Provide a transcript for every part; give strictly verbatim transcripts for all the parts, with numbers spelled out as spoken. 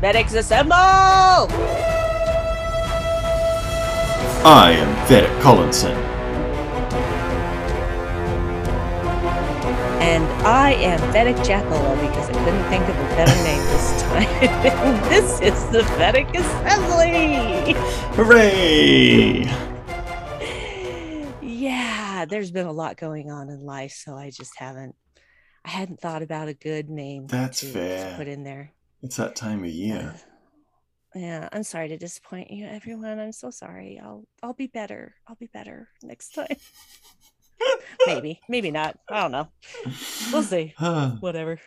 Medics assemble! I am Vedic Collinson. And I am Vedic Jackola because I couldn't think of a better name this time. This is the Vedic Assembly! Hooray! Yeah, there's been a lot going on in life, so I just haven't, I hadn't thought about a good name That's to, fair. to put in there. It's that time of year. Uh, yeah, I'm sorry to disappoint you, everyone. I'm so sorry. I'll I'll be better. I'll be better next time. Maybe, maybe not. I don't know. We'll see. Whatever.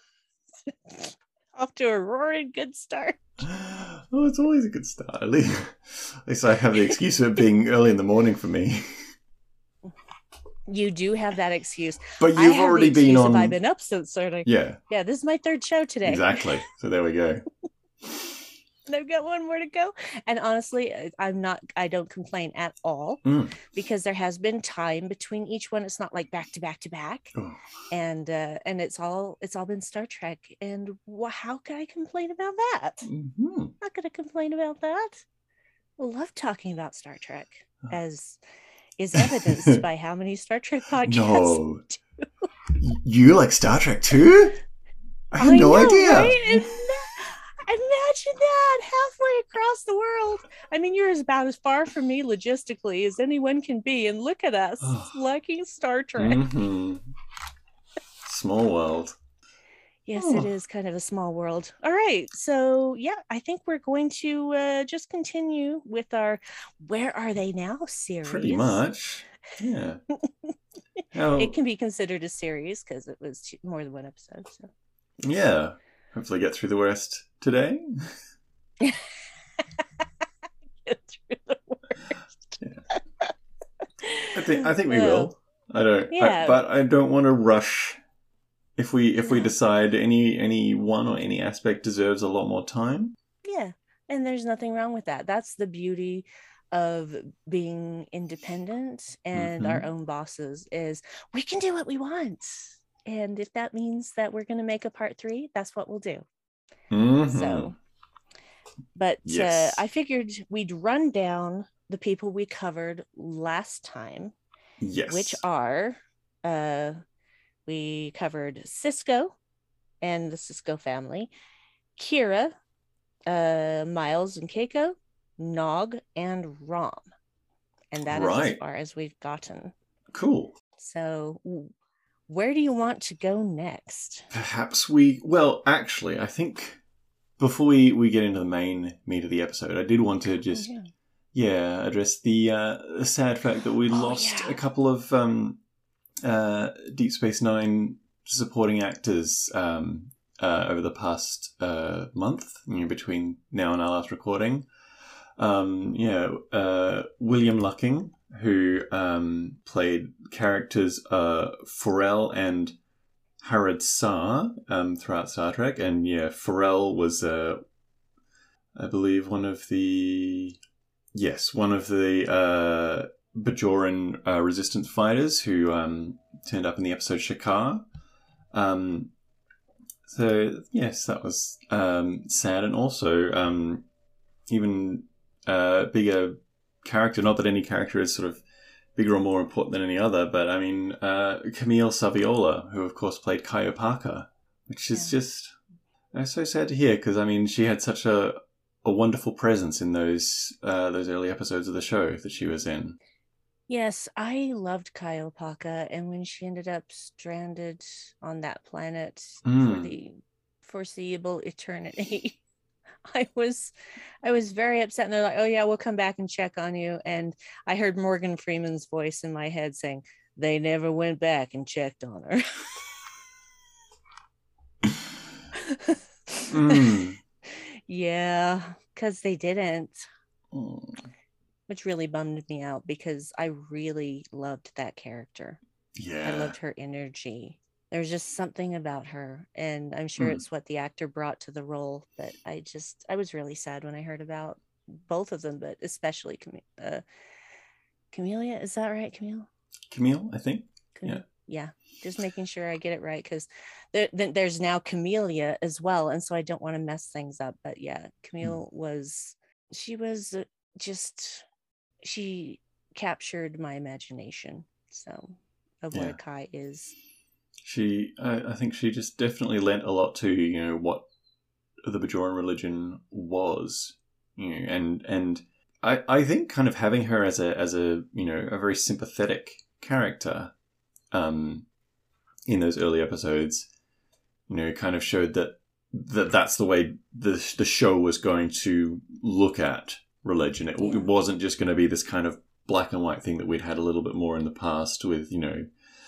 Off to a roaring good start. Oh, it's always a good start. At least, at least I have the excuse of it being early in the morning for me. You do have that excuse. But I you've have already the been excuse on. if I've been up since starting. Yeah. Yeah, this is my third show today. Exactly. So there we go. And I've got one more to go. And honestly, I'm not, I don't complain at all Mm. because there has been time between each one. It's not like back to back to back. Oh. And, uh, and it's all, it's all been Star Trek. And wh- how can I complain about that? Mm-hmm. Not going to complain about that. I love talking about Star Trek, as is evidenced by how many Star Trek podcasts. No. You like Star Trek too? I had I no know, idea. Right? And imagine that, halfway across the world. I mean, you're about as far from me logistically as anyone can be, and look at us liking Star Trek. Mm-hmm. Small world. Yes, Oh. It is kind of a small world. All right, so yeah, I think we're going to uh, just continue with our Where Are They Now series. Pretty much, yeah. How... It can be considered a series because it was two, more than one episode. So yeah, hopefully get through the worst today. Get through the worst. Yeah. I think I think we well, will. I don't. Yeah. I, but I don't want to rush. If we if we No. decide any any one or any aspect deserves a lot more time. Yeah, and there's nothing wrong with that. That's the beauty of being independent and Mm-hmm. our own bosses is we can do what we want. And if that means that we're going to make a part three, that's what we'll do. Mm-hmm. So, but Yes. uh, I figured we'd run down the people we covered last time, Yes. which are, uh, we covered Cisco and the Cisco family, Kira, uh, Miles and Keiko, Nog, and Rom. And that Right. is as far as we've gotten. Cool. So where do you want to go next? Perhaps we... Well, actually, I think before we, we get into the main meat of the episode, I did want to just, Oh, yeah. yeah, address the, uh, the sad fact that we Oh, lost yeah. a couple of um, uh, Deep Space Nine supporting actors um, uh, over the past uh, month, you know, between now and our last recording. Um, yeah, uh, William Lucking, who um, played characters uh, Forel and Harad Sar um, throughout Star Trek, and yeah, Forel was, uh, I believe, one of the yes, one of the uh, Bajoran uh, resistance fighters who um, turned up in the episode Shakaar. Um, so yes, that was um, sad, and also um, even uh, bigger character. Not that any character is sort of bigger or more important than any other, but I mean uh, Camille Saviola, who of course played Kaio Parker, which is Yeah. just uh, so sad to hear because I mean she had such a a wonderful presence in those uh, those early episodes of the show that she was in. Yes, I loved Kaio Paka, and when she ended up stranded on that planet for Mm. the foreseeable eternity, I was I was very upset. And they're like, "Oh yeah, we'll come back and check on you." And I heard Morgan Freeman's voice in my head saying, "They never went back and checked on her." Mm. Yeah, because they didn't. Mm. Which really bummed me out because I really loved that character. Yeah. I loved her energy. There's just something about her, and I'm sure Mm. it's what the actor brought to the role. But I just, I was really sad when I heard about both of them, but especially Cam- uh, Camellia. Is that right, Camille? Camille, I think. Cam- Yeah. yeah, just making sure I get it right, because there, there's now Camellia as well, and so I don't want to mess things up. But yeah, Camille mm. was she was just she captured my imagination. So of what yeah. Akai is. She, I, I think she just definitely lent a lot to, you know, what the Bajoran religion was, you know, and and I, I think kind of having her as a as a you know a very sympathetic character, um, in those early episodes, you know, kind of showed that that that's the way the the show was going to look at religion. It, yeah. it wasn't just going to be this kind of black and white thing that we'd had a little bit more in the past with, you know,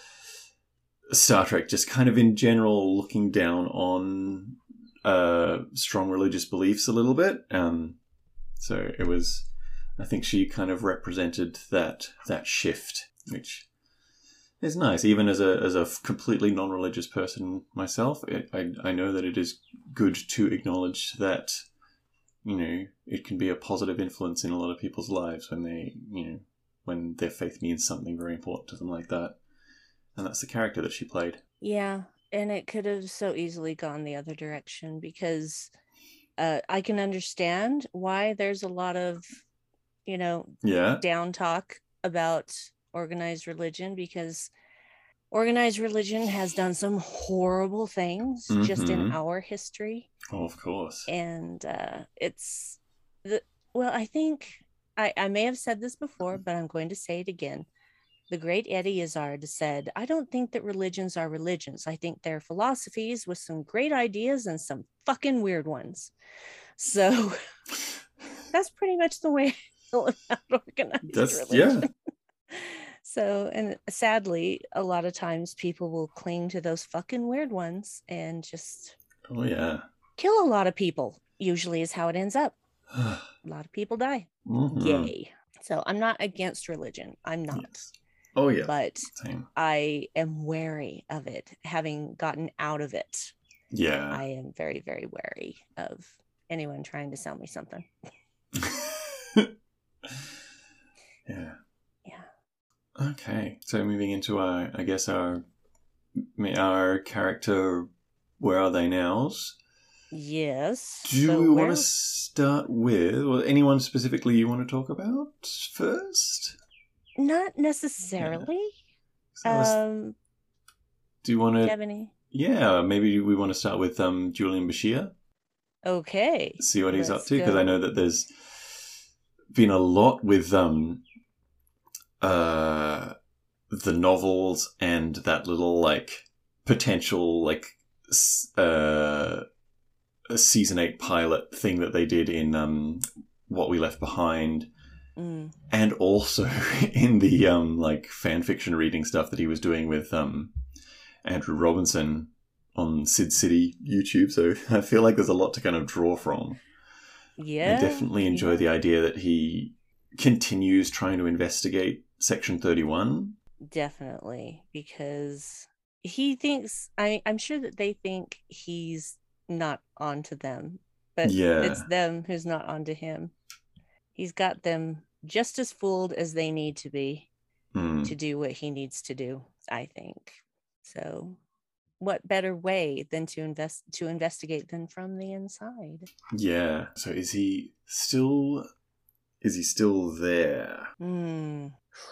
Star Trek just kind of in general looking down on uh, strong religious beliefs a little bit. Um, so it was, I think she kind of represented that that shift, which is nice. Even as a as a completely non-religious person myself, it, I I know that it is good to acknowledge that, you know, it can be a positive influence in a lot of people's lives when they, you know, when their faith means something very important to them like that. And that's the character that she played. Yeah, and it could have so easily gone the other direction, because uh, I can understand why there's a lot of, you know, yeah. down talk about organized religion, because organized religion has done some horrible things mm-hmm. just in our history. Oh, of course. And uh, it's, the well, I think, I, I may have said this before, but I'm going to say it again. The great Eddie Izzard said, I don't think that religions are religions. I think they're philosophies with some great ideas and some fucking weird ones. So that's pretty much the way I feel about organized that's, religion. Yeah. So, and sadly, a lot of times people will cling to those fucking weird ones and just oh yeah, kill a lot of people, usually is how it ends up. A lot of people die. Mm-hmm. Yay. So I'm not against religion. I'm not. Yes. Oh, yeah. But Same. I am wary of it, having gotten out of it. Yeah. I am very, very wary of anyone trying to sell me something. yeah. Yeah. Okay. So moving into our, I guess, our, our character, where are they nows? Yes. Do so we where... want to start with, well, anyone specifically you want to talk about first? Not necessarily. Yeah. Um, do you want to? Do you have any? Yeah, maybe we want to start with um, Julian Bashir. Okay. See what he's Let's up to, because I know that there's been a lot with um, uh, the novels and that little like potential like uh, a season eight pilot thing that they did in um, What We Left Behind. Mm. And also in the um, like fan fiction reading stuff that he was doing with um, Andrew Robinson on Sid City YouTube. So I feel like there's a lot to kind of draw from. Yeah. I definitely enjoy yeah. the idea that he continues trying to investigate Section thirty-one. Definitely, because he thinks, I, I'm sure that they think he's not onto them, but yeah. it's them who's not onto him. He's got them just as fooled as they need to be mm. to do what he needs to do, I think. So what better way than to invest to investigate them from the inside? Yeah. So is he still is he still there? Mm.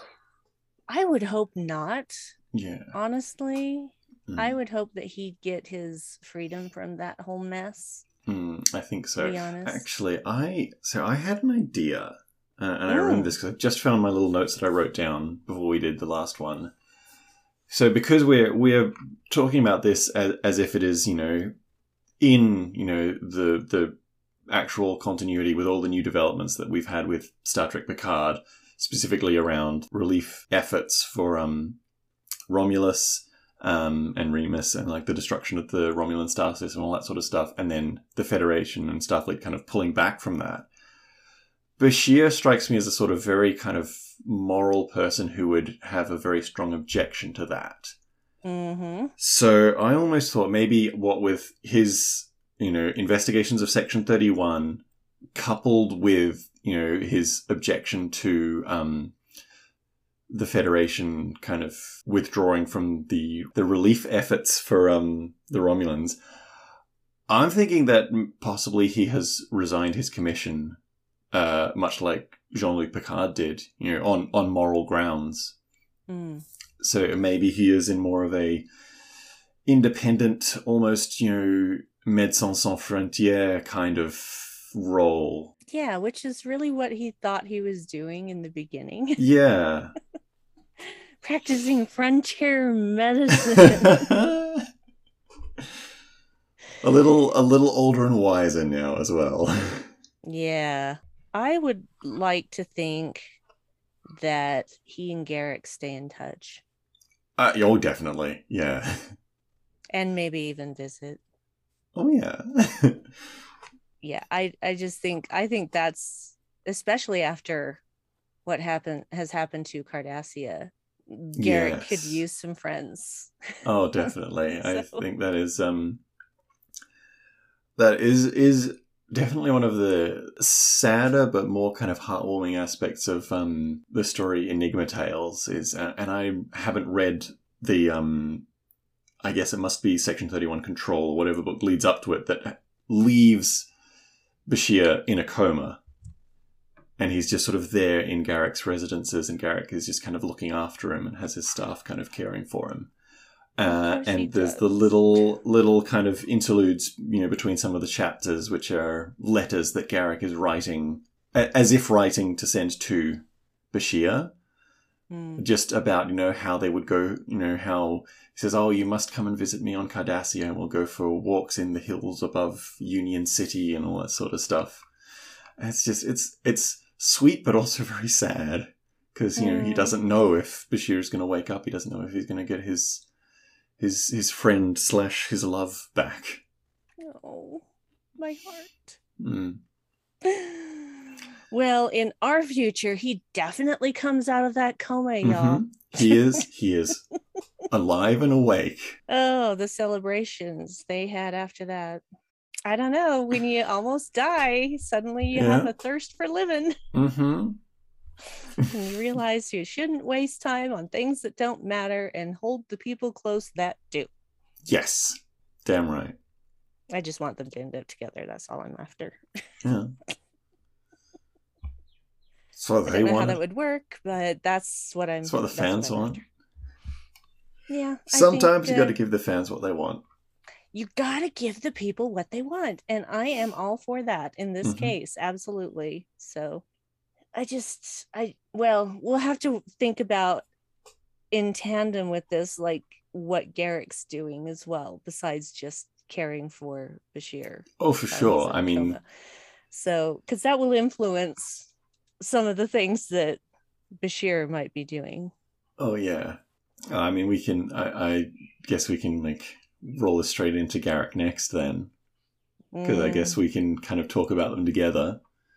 I would hope not. Yeah. Honestly. Mm. I would hope that he'd get his freedom from that whole mess. Mm, I think so. To be honest. Actually, I so I had an idea, uh, and I remember this because I just found my little notes that I wrote down before we did the last one. So because we're we're talking about this as, as if it is, you know, in you know the the actual continuity with all the new developments that we've had with Star Trek Picard, specifically around relief efforts for um Romulus. Um, and Remus and like the destruction of the Romulan star system and all that sort of stuff, and then the Federation and Starfleet kind of pulling back from that. Bashir strikes me as a sort of very kind of moral person who would have a very strong objection to that. Mm-hmm. So I almost thought maybe what with his, you know, investigations of Section thirty-one coupled with, you know, his objection to um, the Federation kind of withdrawing from the the relief efforts for um the Romulans, I'm thinking that possibly he has resigned his commission, uh, much like Jean-Luc Picard did, you know, on, on moral grounds. Mm. So maybe he is in more of a independent, almost, you know, Médecins Sans Frontières kind of role. Yeah, which is really what he thought he was doing in the beginning. Yeah. Practicing frontier medicine. a little a little older and wiser now as well. Yeah. I would like to think that he and Garak stay in touch. Uh, oh, definitely. Yeah. And maybe even visit. Oh, yeah. Yeah, I, I just think, I think that's, especially after what happened, has happened to Cardassia, Garak Yes. could use some friends. Oh, definitely. So- I think that is, um, that is, is definitely one of the sadder but more kind of heartwarming aspects of um, the story Enigma Tales is, uh, and I haven't read the, um, I guess it must be Section thirty-one Control or whatever book leads up to it that leaves Bashir in a coma. And he's just sort of there in Garak's residences, and Garak is just kind of looking after him and has his staff kind of caring for him. Uh, course he and there's does. the little little kind of interludes, you know, between some of the chapters, which are letters that Garak is writing, a- as if writing to send to Bashir, Mm. just about, you know, how they would go, you know, how he says, oh, you must come and visit me on Cardassia, and we'll go for walks in the hills above Union City and all that sort of stuff. And it's just, it's, it's sweet, but also very sad, because, you know, he Mm. doesn't know if Bashir is going to wake up. He doesn't know if he's going to get his, his, his friend slash his love back. Oh, my heart. Mm. Well, in our future, he definitely comes out of that coma, y'all. Mhm. He is, he is alive and awake. Oh, the celebrations they had after that. I don't know. When you almost die, suddenly you have Yeah. a thirst for living. Mm-hmm. And you realize you shouldn't waste time on things that don't matter and hold the people close that do. Yes. Damn right. I just want them to end up together. That's all I'm after. Yeah. That's what I they don't know how want. that would work, but that's what I'm. That's what the that's fans I'm want. after. Yeah. I Sometimes think, you got to uh, give the fans what they want. You gotta give the people what they want, and I am all for that in this Mhm. case, absolutely. So, I just, I well, we'll have to think about in tandem with this, like what Garrick's doing as well, besides just caring for Bashir. Oh, for while sure. he's in I a mean, coma. So, because that will influence some of the things that Bashir might be doing. oh yeah. I mean, we can. I, I guess we can like roll this straight into Garrick next, then, because I Mm, guess we can kind of talk about them together.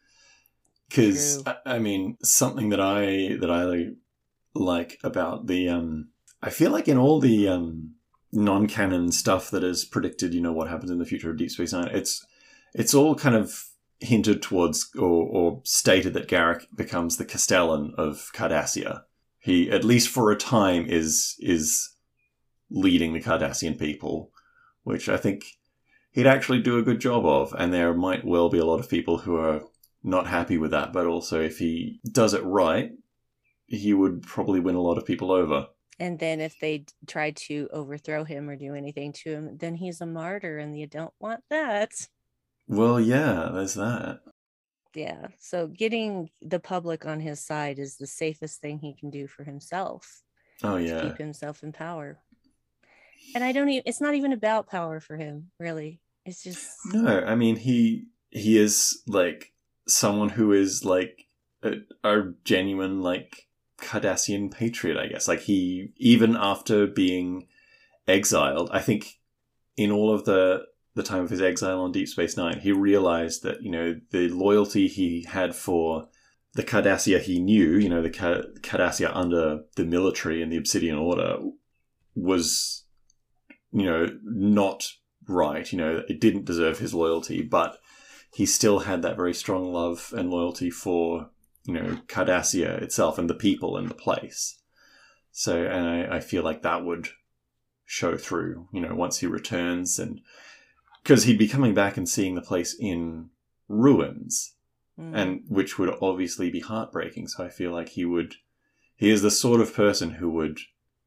Because True. I, I mean, something that I that I like about the um, I feel like in all the um non-canon stuff that is predicted, you know, what happens in the future of Deep Space Nine, it's it's all kind of hinted towards or, or stated that Garrick becomes the Castellan of Cardassia. He, at least for a time, is is leading the Cardassian people, which I think he'd actually do a good job of. And there might well be a lot of people who are not happy with that, but also if he does it right, he would probably win a lot of people over. And then if they d- try to overthrow him or do anything to him, then he's a martyr, and you don't want that. Well, yeah, there's that. Yeah. So getting the public on his side is the safest thing he can do for himself Oh, to yeah. keep himself in power. And I don't even, it's not even about power for him, really. It's just, No, I mean, he he is, like, someone who is, like, a, a genuine, like, Cardassian patriot, I guess. Like, he, even after being exiled, I think in all of the, the time of his exile on Deep Space Nine, he realized that, you know, the loyalty he had for the Cardassia he knew, you know, the Car- Cardassia under the military and the Obsidian Order, was, you know, not right. You know, it didn't deserve his loyalty, but he still had that very strong love and loyalty for, you know, Cardassia itself and the people and the place. So, and I, I feel like that would show through, you know, once he returns, and because he'd be coming back and seeing the place in ruins, mm. and which would obviously be heartbreaking. So I feel like he would, he is the sort of person who would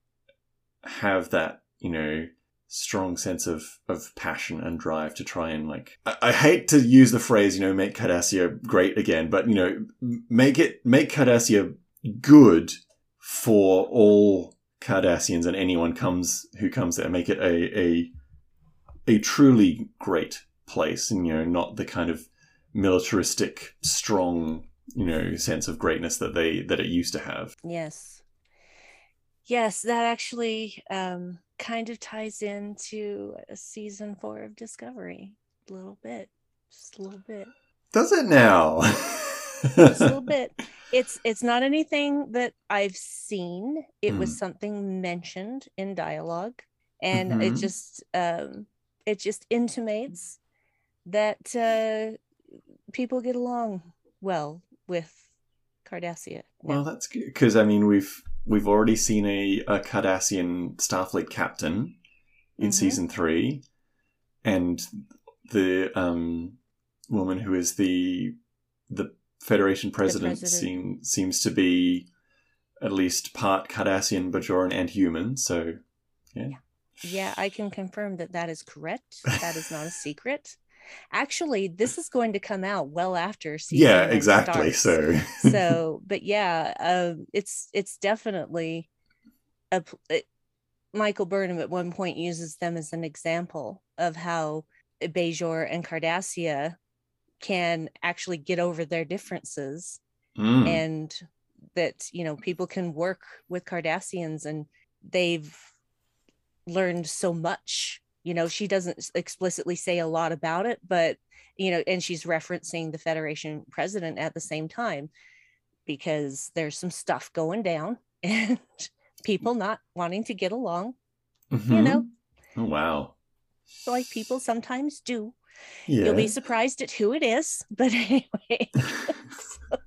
have that, you know, strong sense of, of passion and drive to try and, like, I, I hate to use the phrase, you know, make Cardassia great again, but, you know, make it, make Cardassia good for all Cardassians and anyone comes who comes there. Make it a, a, a truly great place, and, you know, not the kind of militaristic, strong, you know, sense of greatness that they, that it used to have. Yes. Yes, that actually um, kind of ties into season four of Discovery. A little bit. Just a little bit. Does it now? Just a little bit. It's it's not anything that I've seen. It mm. was something mentioned in dialogue. And mm-hmm. it just um, it just intimates that uh, people get along well with Cardassia. Well, that's good. Because, I mean, we've... We've already seen a, a Cardassian Starfleet captain in mm-hmm. season three, and the um, woman who is the the Federation president, the president. Seem, seems to be at least part Cardassian, Bajoran, and human. So, yeah. yeah, yeah, I can confirm that that is correct. That is not a secret. Actually, this is going to come out well after season yeah exactly starts. so so but yeah um it's it's definitely a it, Michael Burnham at one point uses them as an example of how Bajor and Cardassia can actually get over their differences, mm. and that, you know, people can work with Cardassians, and they've learned so much. You know, she doesn't explicitly say a lot about it, but, you know, and she's referencing the Federation president at the same time, because there's some stuff going down and people not wanting to get along, mm-hmm. you know. Oh, wow. Like people sometimes do. Yeah. You'll be surprised at who it is, but anyway. so,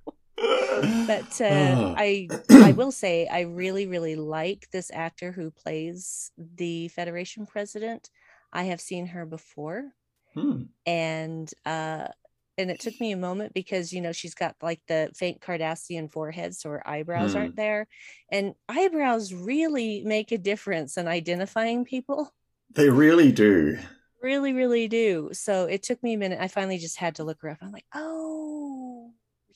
but uh, I I will say I really, really like this actor who plays the Federation president. I have seen her before, hmm. and uh, and it took me a moment because, you know, she's got like the faint Cardassian forehead, so her eyebrows hmm. aren't there, and eyebrows really make a difference in identifying people. They really do. Really, really do. So it took me a minute. I finally just had to look her up. I'm like, oh,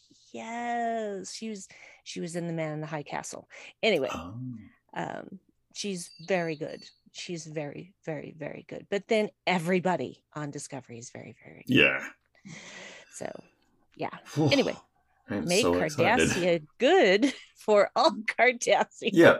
yes, she was she was in The Man in the High Castle. Anyway, oh. um, she's very good. She's very, very, very good. But then everybody on Discovery is very, very good. Yeah. So, yeah. Anyway, make so Cardassia excited. Good for all Cardassians. Yeah.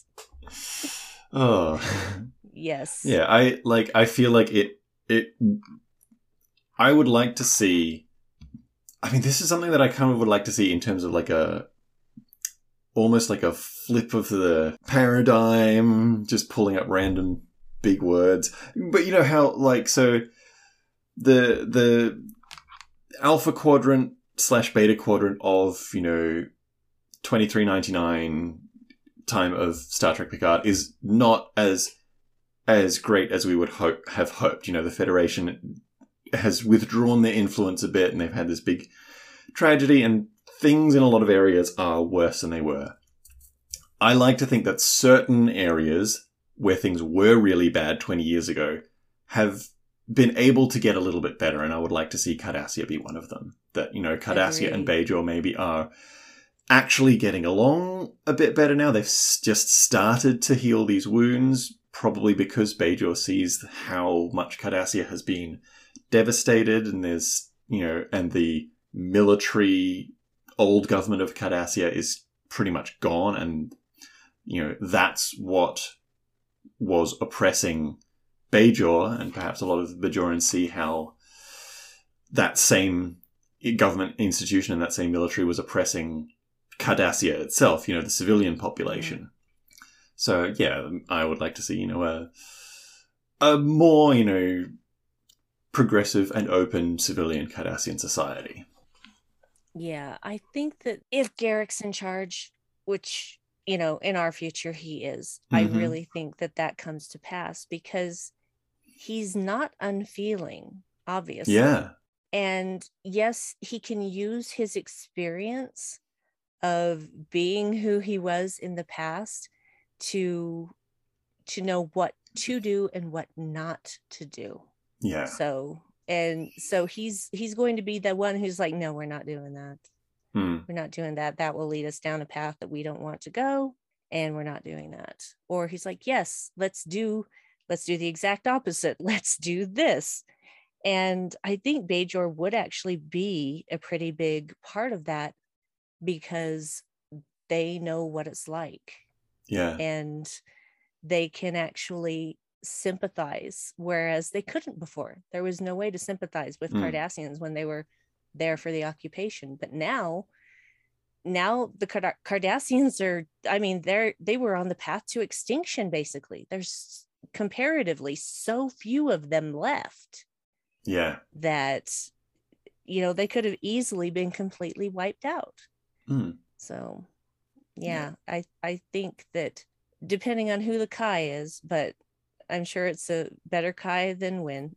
Oh. Yes. Yeah, I like. I feel like it. It. I would like to see. I mean, this is something that I kind of would like to see in terms of like a, almost like a flip of the paradigm, just pulling up random big words. But you know how, like, so the the Alpha Quadrant slash Beta Quadrant of, you know, twenty-three ninety-nine time of Star Trek Picard is not as as great as we would hope have hoped. You know, the Federation has withdrawn their influence a bit, and they've had this big tragedy, and things in a lot of areas are worse than they were. I like to think that certain areas where things were really bad twenty years ago have been able to get a little bit better, and I would like to see Cardassia be one of them. That, you know, Cardassia and Bajor maybe are actually getting along a bit better now. They've just started to heal these wounds, probably because Bajor sees how much Cardassia has been devastated, and there's, you know, and the military old government of Cardassia is pretty much gone, and, you know, that's what was oppressing Bajor, and perhaps a lot of the Bajorans see how that same government institution and that same military was oppressing Cardassia itself, you know, the civilian population. So, yeah, I would like to see, you know, a, a more, you know, progressive and open civilian Cardassian society. Yeah, I think that if Garak's in charge, which you know, in our future, he is. I Mm-hmm. really think that that comes to pass because he's not unfeeling, obviously. Yeah. And yes, he can use his experience of being who he was in the past to to know what to do and what not to do. Yeah. So and so he's he's going to be the one who's like, no, we're not doing that. Mm. We're not doing that. That will lead us down a path that we don't want to go, and we're not doing that. Or he's like, yes, let's do let's do the exact opposite. Let's do this. And I think Bajor would actually be a pretty big part of that because they know what it's like. Yeah. And they can actually sympathize, whereas they couldn't before. There was no way to sympathize with Mm. Cardassians when they were there for the occupation. But now, now the Card- Cardassians are, I mean, they're they were on the path to extinction, basically. There's comparatively so few of them left. Yeah. That, you know, they could have easily been completely wiped out. Mm. So, yeah, yeah, I, I think that depending on who the Kai is, but I'm sure it's a better Kai than Win.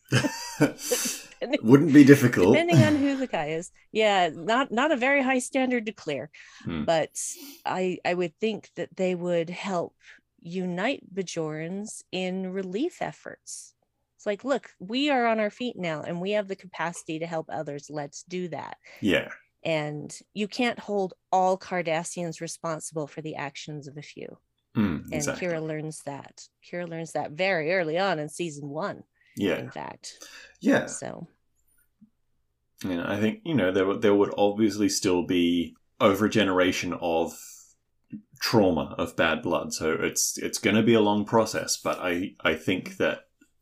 Wouldn't be difficult. Depending on who the Kai is. Yeah, not not a very high standard to clear. Mm. But I I would think that they would help unite Bajorans in relief efforts. It's like, look, we are on our feet now and we have the capacity to help others. Let's do that. Yeah. And you can't hold all Cardassians responsible for the actions of a few. Mm, and exactly. Kira learns that. Kira learns that very early on in season one. Yeah. In fact. Yeah. So. Yeah, I think, you know, there there would obviously still be over a generation of trauma of bad blood. So it's it's going to be a long process, but I, I think that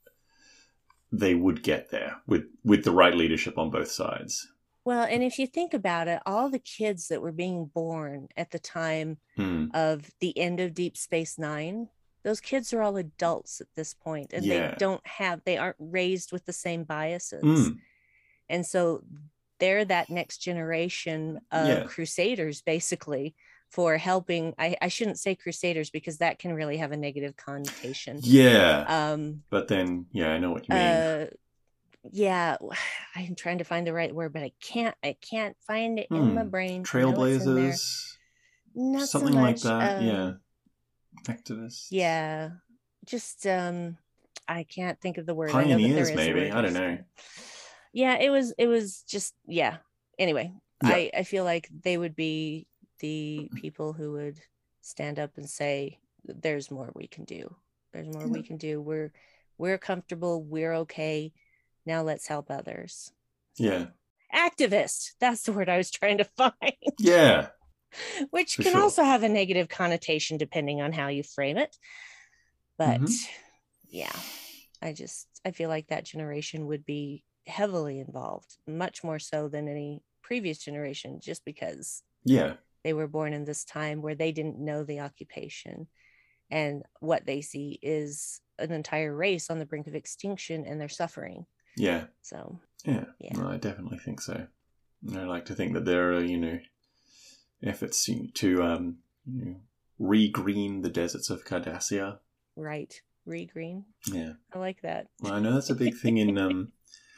they would get there with, with the right leadership on both sides. Well, and if you think about it, all the kids that were being born at the time mm. of the end of Deep Space Nine, those kids are all adults at this point, and yeah. they don't have, they aren't raised with the same biases. Mm. And so they're that next generation of yeah. Crusaders, basically, for helping. I, I shouldn't say Crusaders because that can really have a negative connotation. Yeah. Um, but then, yeah, I know what you mean. Uh, yeah, I'm trying to find the right word, but I can't. I can't find it hmm. in my brain. Trailblazers, Not something so like much, that. um, yeah, activists. Yeah, just um, I can't think of the word. Pioneers, I know that there is maybe. a word. I don't know. Yeah, it was. It was just yeah. Anyway, yeah. I I feel like they would be the people who would stand up and say, "There's more we can do. There's more yeah. we can do. We're we're comfortable. We're okay. Now let's help others." Yeah. Activist. That's the word I was trying to find. Yeah. Which For can sure. also have a negative connotation depending on how you frame it. But mm-hmm. yeah, I just, I feel like that generation would be heavily involved, much more so than any previous generation, just because yeah, they were born in this time where they didn't know the occupation. And what they see is an entire race on the brink of extinction, and they're suffering. Yeah. So. Yeah. yeah. No, I definitely think so. I like to think that there are, you know, efforts to um, you know, re-green the deserts of Cardassia. Right. Re-green. Yeah. I like that. Well, I know that's a big thing in um,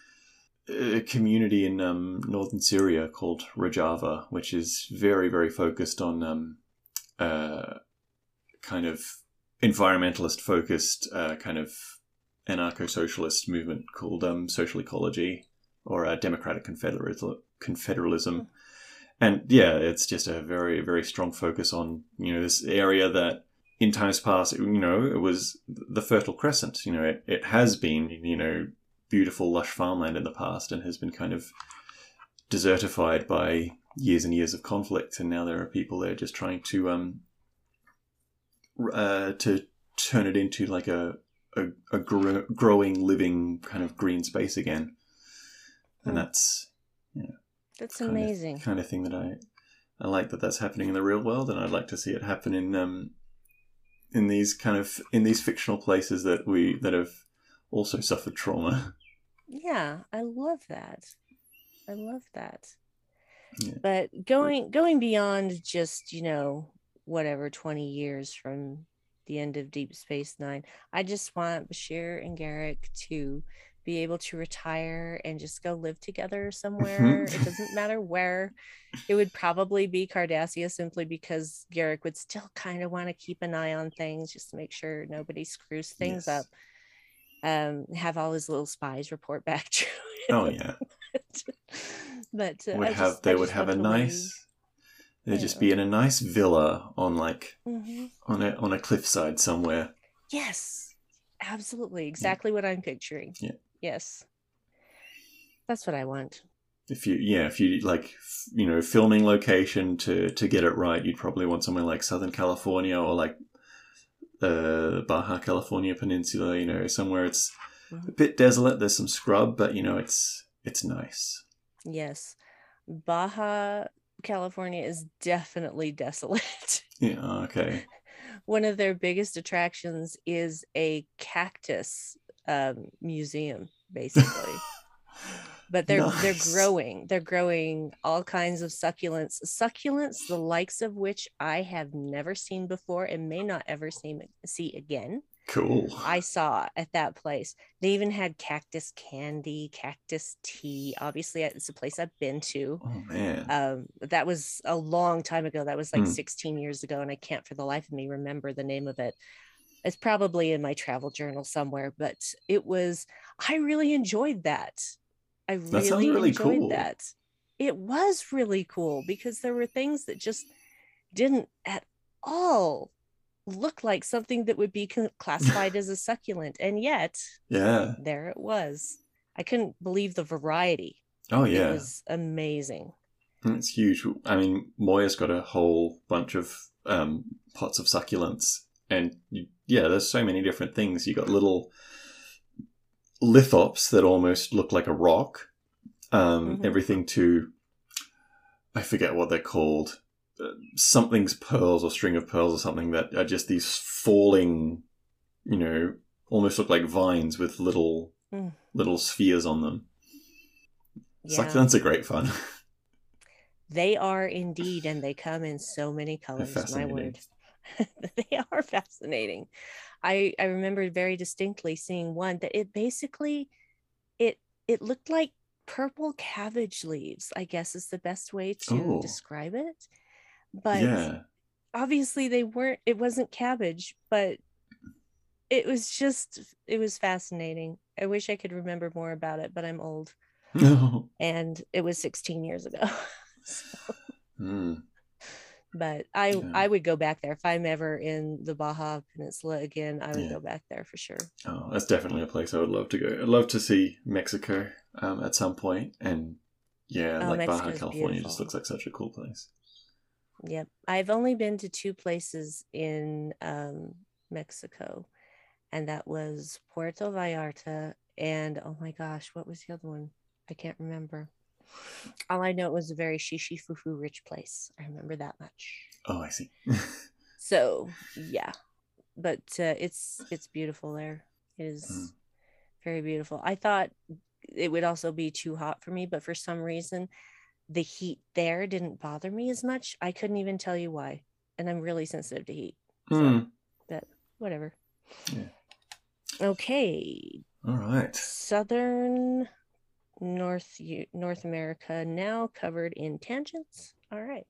a community in um, northern Syria called Rojava, which is very, very focused on um, uh, kind of environmentalist-focused uh, kind of anarcho-socialist movement called um, social ecology or uh, democratic confederalism. confederalism. Mm. And yeah, it's just a very, very strong focus on, you know, this area that in times past, you know, it was the Fertile Crescent. You know, it, it has been, you know, beautiful, lush farmland in the past and has been kind of desertified by years and years of conflict. And now there are people there just trying to um uh, to turn it into like a a, a gro- growing, living kind of green space again. And mm. that's, you know, that's kind amazing. Of, kind of thing that I, I like that that's happening in the real world, and I'd like to see it happen in um in these kind of in these fictional places that we that have also suffered trauma. Yeah, I love that. I love that. Yeah. But going going beyond just, you know, whatever, twenty years from the end of Deep Space Nine. I just want Bashir and Garrick to be able to retire and just go live together somewhere. It doesn't matter where. It would probably be Cardassia, simply because Garrick would still kind of want to keep an eye on things just to make sure nobody screws things Yes. up. Um, have all his little spies report back to him. Oh yeah. But uh, would I have just, they I would just have a want them to leave. nice. They'd just Yeah. be in a nice villa on like Mhm. on a on a cliffside somewhere. Yes, absolutely, exactly what I'm picturing. Yeah. Yes, that's what I want. If you yeah, if you like f- you know, filming location to to get it right, you'd probably want somewhere like Southern California or like the Baja California Peninsula. You know, somewhere it's Mhm. a bit desolate. There's some scrub, but you know, it's it's nice. Yes, Baja California is definitely desolate. Yeah. Okay. One of their biggest attractions is a cactus um, museum, basically. But they're Nice. they're growing. They're growing all kinds of succulents. Succulents, the likes of which I have never seen before and may not ever see, see again. Cool. I saw at that place. They even had cactus candy, cactus tea. Obviously, it's a place I've been to. Oh man. Um, that was a long time ago. That was like Hmm. sixteen years ago, and I can't for the life of me remember the name of it. It's probably in my travel journal somewhere, but it was, I really enjoyed that. I That sounds really really enjoyed cool. that. It was really cool because there were things that just didn't at all look like something that would be cl- classified as a succulent. And yet, Yeah. there it was. I couldn't believe the variety. Oh It yeah. was amazing. It's huge. I mean, Moya's got a whole bunch of um, pots of succulents, and you, yeah, there's so many different things. You got little lithops that almost look like a rock. Um, Mhm. Everything to, I forget what they're called. Uh, something's pearls or string of pearls or something that are just these falling, you know, almost look like vines with little Mm. little spheres on them. Yeah, Succulents are great fun. they are indeed, and they come in so many They're colors. My fascinating. word. They are fascinating. I I remember very distinctly seeing one that it basically it it looked like purple cabbage leaves, I guess is the best way to Oh. describe it. But Yeah. obviously they weren't, it wasn't cabbage, but it was just, it was fascinating. I wish I could remember more about it, but I'm old No. and it was sixteen years ago. So, Mm. but I Yeah. I would go back there if I'm ever in the Baja Peninsula again. I would Yeah. go back there for sure. Oh, that's definitely a place I would love to go. I'd love to see Mexico um, at some point, and yeah, Oh, like Baja Mexico's California beautiful. just looks like such a cool place. Yep. I've only been to two places in um, Mexico, and that was Puerto Vallarta and oh my gosh, what was the other one? I can't remember. All I know, it was a very shishi fufu rich place. I remember that much. Oh, I see. So yeah, but uh, it's it's beautiful there. It is Mm. very beautiful. I thought it would also be too hot for me, but for some reason, the heat there didn't bother me as much. I couldn't even tell you why, and I'm really sensitive to heat. So, Mm. but whatever. Yeah. Okay, All right. Southern North U- North America now covered in tangents. All right.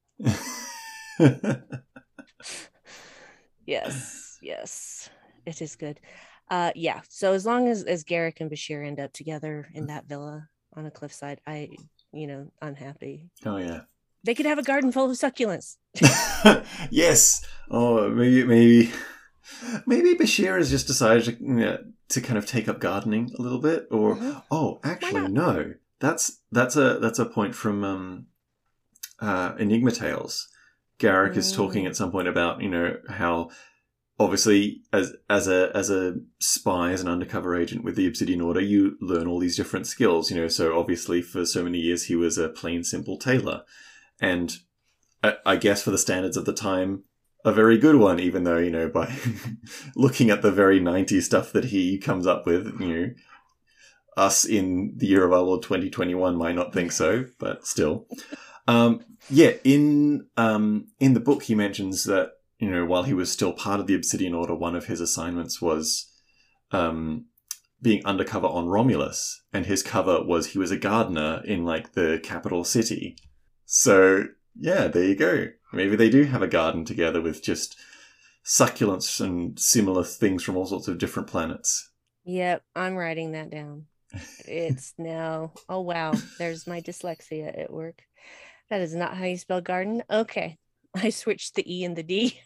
Yes, yes, it is good. Uh, yeah. So as long as as Garrick and Bashir end up together in that villa on a cliffside, I, you know, I'm happy. Oh yeah. They could have a garden full of succulents. Yes. Oh, maybe maybe maybe Bashir has just decided to, you know, to kind of take up gardening a little bit, or Mhm. oh, actually not? no. That's that's a that's a point from um, uh, Enigma Tales. Garrick is talking Mm. at some point about, you know, how obviously as as a as a spy, as an undercover agent with the Obsidian Order, you learn all these different skills, you know. So obviously for so many years he was a plain simple tailor, and I, I guess for the standards of the time, a very good one, even though, you know, by looking at the very nineties stuff that he comes up with, you know, us in the year of our Lord twenty twenty-one might not think so, but still. Um, yeah, in um, in the book, he mentions that, you know, while he was still part of the Obsidian Order, one of his assignments was um, being undercover on Romulus, and his cover was he was a gardener in like the capital city. So yeah, there you go. Maybe they do have a garden together with just succulents and similar things from all sorts of different planets. Yep, I'm writing that down. It's now, oh wow, there's my dyslexia at work. That is not how you spell garden. Okay, I switched the E and the D.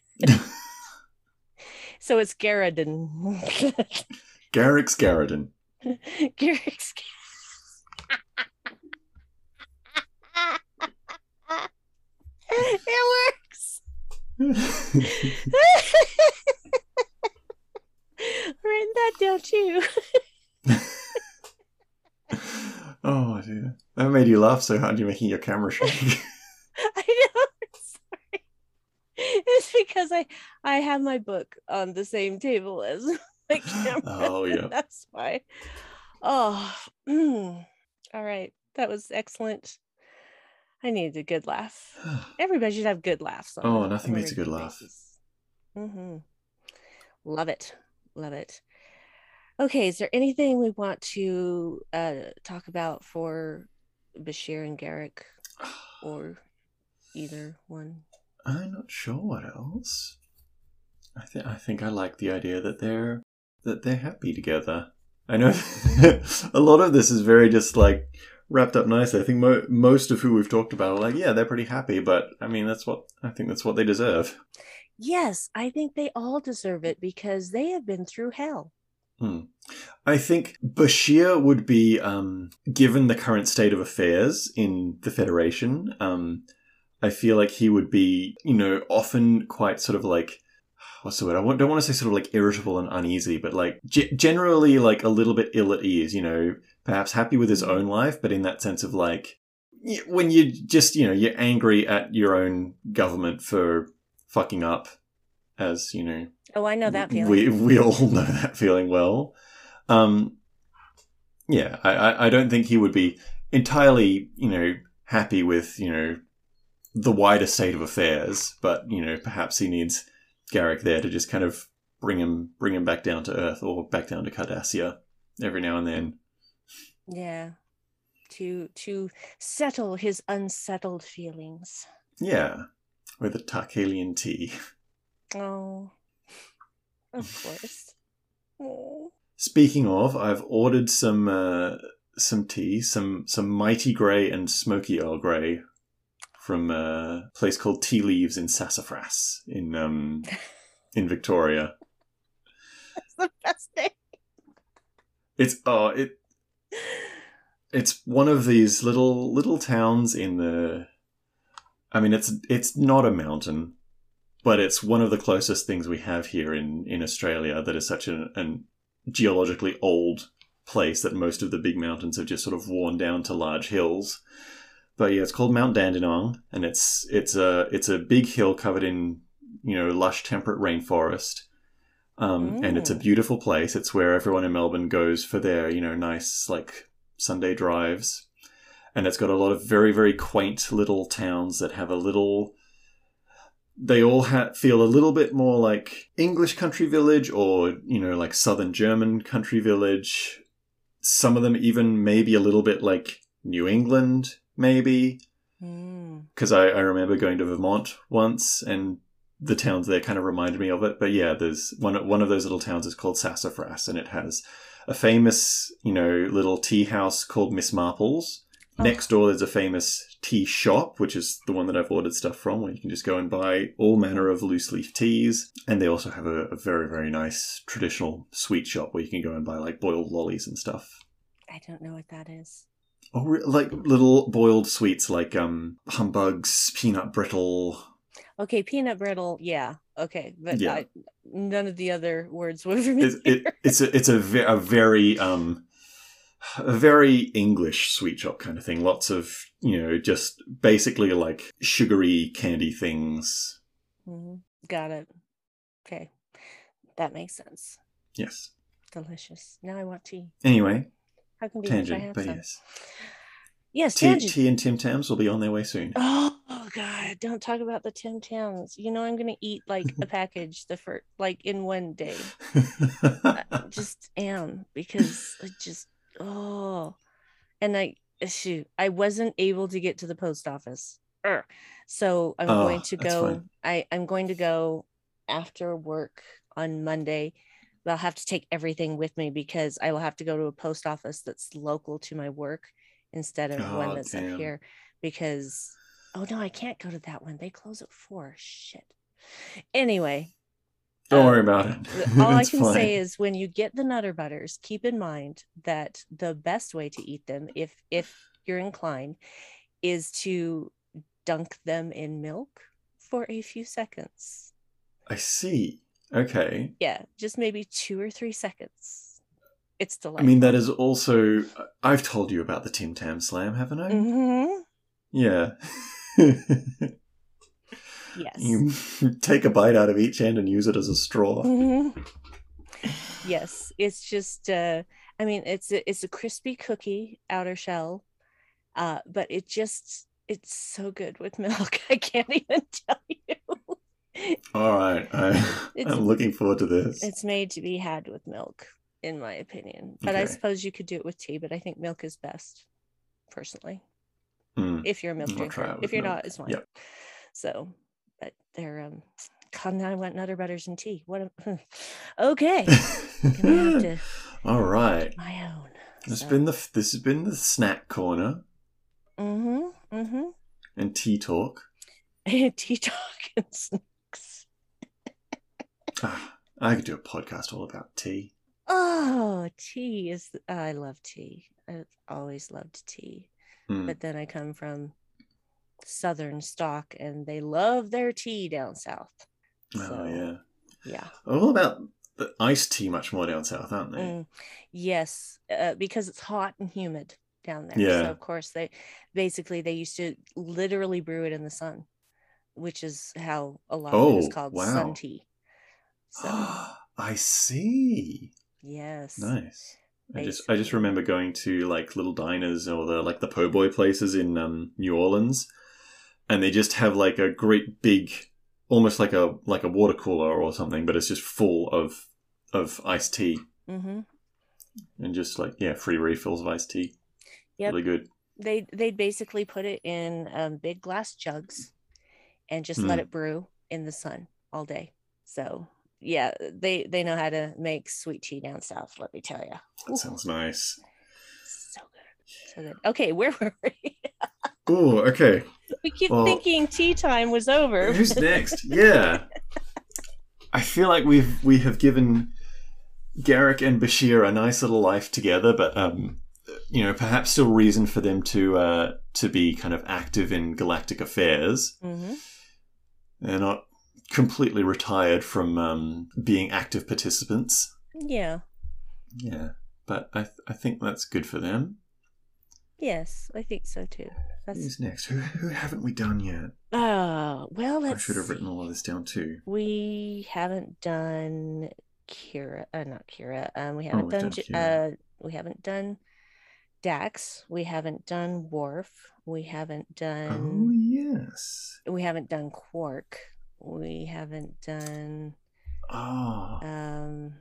So it's Garridan. Garrick's Garridan. Garrick's. It works. Written that down too. Oh dear. That made you laugh so hard you're making your camera shake. I know. Sorry. It's because I I have my book on the same table as my camera. Oh yeah. That's why. Oh, mm. All right. That was excellent. I needed a good laugh. Everybody should have good laughs. On Oh, a, nothing on a beats a good laugh. Mm-hmm. Love it. Love it. Okay, is there anything we want to uh, talk about for Bashir and Garrick, or either one? I'm not sure what else. I think I think I like the idea that they're that they're happy together. I know a lot of this is very just like wrapped up nicely. I think mo- most of who we've talked about are like, yeah, they're pretty happy, but I mean, that's what I think that's what they deserve. Yes, I think they all deserve it because they have been through hell. Hmm. I think Bashir would be, um, given the current state of affairs in the Federation, um, I feel like he would be, you know, often quite sort of like, what's the word? I don't want to say sort of like irritable and uneasy, but like g- generally like a little bit ill at ease, you know, perhaps happy with his own life, but in that sense of like, when you just, you know, you're angry at your own government for fucking up, as, you know. Oh, I know that feeling. We, we all know that feeling well. Um, yeah, I, I don't think he would be entirely, you know, happy with, you know, the wider state of affairs, but, you know, perhaps he needs Garrick there to just kind of bring him bring him back down to Earth or back down to Cardassia every now and then. Yeah. To to settle his unsettled feelings. Yeah. With a Tarkalian tea. Oh. Of course. Oh. Speaking of, I've ordered some uh, some tea, some some Mighty Grey and Smoky Earl Grey from a place called Tea Leaves in Sassafras in um in Victoria. That's the best name. It's oh it it's one of these little little towns in the. I mean, it's it's not a mountain, but it's one of the closest things we have here in, in Australia that is such an, an geologically old place that most of the big mountains have just sort of worn down to large hills. But yeah, it's called Mount Dandenong, and it's it's a it's a big hill covered in, you know, lush temperate rainforest, um, mm. and it's a beautiful place. It's where everyone in Melbourne goes for their, you know, nice like Sunday drives, and it's got a lot of very very quaint little towns that have a little. They all ha- feel a little bit more like English country village, or, you know, like Southern German country village. Some of them even maybe a little bit like New England, maybe. Because mm. I, I remember going to Vermont once, and the towns there kind of reminded me of it. But yeah, there's one, one of those little towns is called Sassafras, and it has a famous, you know, little tea house called Miss Marple's. Oh. Next door, there's a famous tea shop, which is the one that I've ordered stuff from, where you can just go and buy all manner of loose leaf teas. And they also have a, a very, very nice traditional sweet shop where you can go and buy like boiled lollies and stuff. I don't know what that is. Oh, like little boiled sweets like um humbugs, peanut brittle. Okay, peanut brittle, yeah. Okay, but yeah. I, none of the other words were familiar. It's, it, it's a, it's a, ve- a very... um. A very English sweet shop kind of thing. Lots of, you know, just basically like sugary candy things. Mm-hmm. Got it. Okay. That makes sense. Yes. Delicious. Now I want tea. Anyway. How can be tangent, I have but some? yes. Yes, Tea, tangent. tea and Tim Tams will be on their way soon. Oh, oh God, don't talk about the Tim Tams. You know I'm gonna eat like a package the first like in one day. I just am because I just oh and I shoot, I wasn't able to get to the post office. Urgh. So I'm going Oh, to that's go. fine. I I'm going to go after work on Monday. But I'll have to take everything with me because I will have to go to a post office that's local to my work instead of one Oh, that's up damn. here. Because oh no, I can't go to that one. They close at four. Shit. Anyway, Don't worry um, about it. all I It's can say fine. is when you get the Nutter Butters, keep in mind that the best way to eat them, if if you're inclined, is to dunk them in milk for a few seconds. I see. Okay. Yeah, just maybe two or three seconds. It's I mean, that delightful. is also. I've told you about the Tim Tam Slam, haven't I? Mm-hmm. Yeah. Yes. You take a bite out of each end and use it as a straw. Mm-hmm. Yes. It's just uh I mean it's a, it's a crispy cookie outer shell. Uh, but it just it's so good with milk. I can't even tell you. All right. I, It's I'm looking forward to this. it's made to be had with milk, in my opinion. But I Okay. suppose you could do it with tea, but I think milk is best, personally. Mm. If you're a milk I'll try drinker. it If with you're not, milk. it's fine. Yep. So, but they're um God, now I want Nutter Butters and tea. What a, okay. Gonna have to All right. my own. This So. has been the this has been the snack corner Mm-hmm. Mm-hmm. and tea talk. Tea talk and snacks. Ah, I could do a podcast all about tea. Oh, tea is I love tea. I've always loved tea. Mm. But then I come from southern stock and they love their tea down south. Oh So, yeah. yeah. All about the iced tea much more down south, aren't they? Mm, yes, uh, because it's hot and humid down there. Yeah. So of course they basically they used to literally brew it in the sun, which is how a lot of it is Oh, called wow. sun tea. So I see. yes. Nice. I just Basically. I just remember going to like little diners or the like the po' boy places in um, New Orleans, and they just have like a great big, almost like a like a water cooler or something, but it's just full of of iced tea, Mm-hmm. and just like yeah, free refills of iced tea. Yep. Really good. They they'd basically put it in um, big glass jugs and just Mm. let it brew in the sun all day. So yeah, they they know how to make sweet tea down south. Let me tell you. That sounds nice. So good, so good. Okay, where were we? Oh, okay. We keep Well, thinking tea time was over. Who's next? Yeah. I feel like we've we have given Garrick and Bashir a nice little life together, but um, you know, perhaps still reason for them to uh, to be kind of active in galactic affairs. Mm-hmm. They're not completely retired from um, being active participants. Yeah. Yeah, but I th- I think that's good for them. Yes, I think so too. That's Who's next? Who who haven't we done yet? oh well. Let's I should have see. written all of this down too. We haven't done Kira, uh, not Kira. Um, we Oh, haven't we've done, done J- Kira. uh, we haven't done Dax. We haven't done Worf. We haven't Oh done, yes. we haven't done Quark. We haven't done, Oh, um,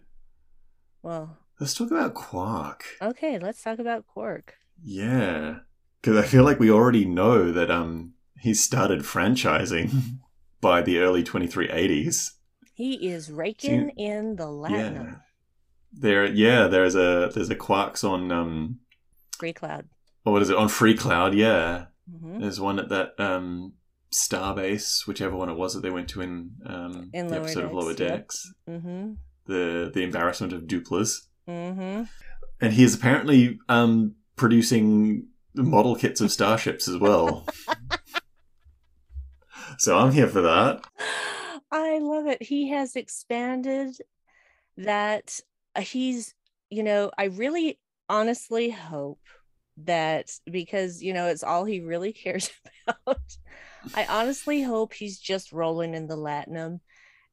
well, let's talk about Quark. okay, let's talk about Quark. Yeah, because I feel like we already know that um he started franchising by the early twenty-three eighties. He is raking in the latinum. Yeah, there. Yeah, there's a there's a Quarks on um. Free Cloud. Or what is it on Free Cloud? Yeah, Mm-hmm. there's one at that um Starbase, whichever one it was that they went to in um In the Lower episode of Decks, Lower yep. Decks. Mm-hmm. The the embarrassment of Duplas. Mm-hmm. And he is apparently um, producing model kits of starships as well. So I'm here for that. I love it. He has expanded that. Uh, he's, you know, I really honestly hope that because, you know, it's all he really cares about. I honestly hope he's just rolling in the latinum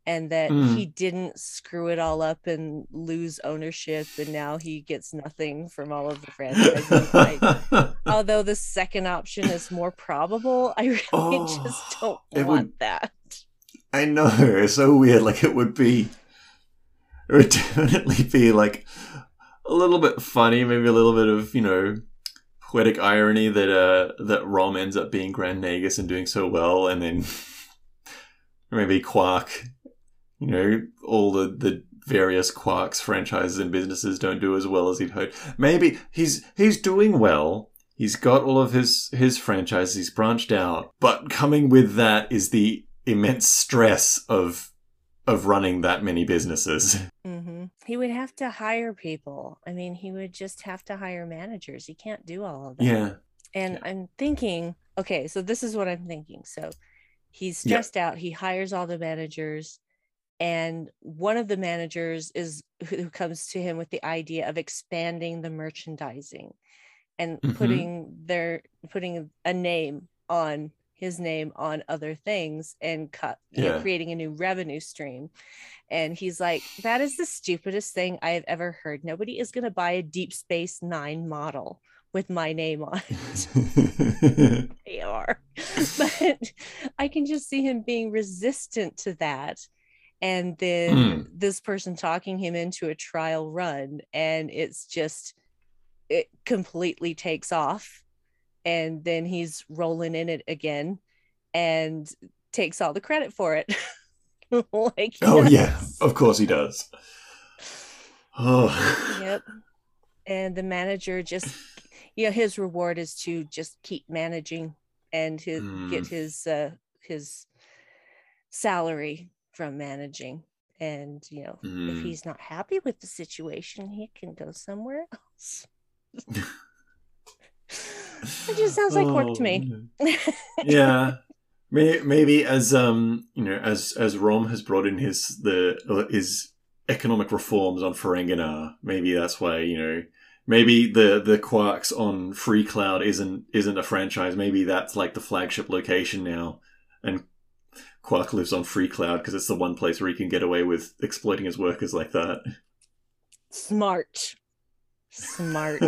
and that he Mm. didn't screw it all up and lose ownership, and now he gets nothing from all of the franchising. I Although the second option is more probable, I really just don't Oh, it want would. that. I know, it's so weird. Like, it would be. It would definitely be like a little bit funny, maybe a little bit of, you know, poetic irony that uh that Rom ends up being Grand Nagus and doing so well, and then maybe Quark, you know, all the the various Quarks franchises and businesses don't do as well as he'd hoped. Maybe he's he's doing well. He's got all of his his franchises. He's branched out, but coming with that is the immense stress of of running that many businesses. Mm-hmm. He would have to hire people. I mean, he would just have to hire managers. He can't do all of that. Yeah. And Yeah. I'm thinking, okay, so this is what I'm thinking. So he's Yeah. stressed out. He hires all the managers, and one of the managers is who comes to him with the idea of expanding the merchandising and Mm-hmm. putting their putting a name on his name on other things and cut, you know, Yeah. creating a new revenue stream. And he's like, that is the stupidest thing I have ever heard. Nobody is going to buy a Deep Space Nine model with my name on it. They are. But I can just see him being resistant to that. And then Mm. this person talking him into a trial run, and it's just, it completely takes off. And then he's rolling in it again and takes all the credit for it. Like, Oh yeah, yes. of course he does. Oh. Yep. And the manager just, you know, his reward is to just keep managing and his, get Mm. his uh his salary from managing. And, you know, if Mm. he's not happy with the situation, he can go somewhere else. It just sounds like work to Oh, me. yeah. May- Maybe as um you know as as Rom has brought in his the his economic reforms on Ferenginar, maybe that's why, you know, maybe the the Quarks on Free Cloud isn't isn't a franchise. Maybe that's like the flagship location now, and Quark lives on Free Cloud because it's the one place where he can get away with exploiting his workers like that. Smart. Smart.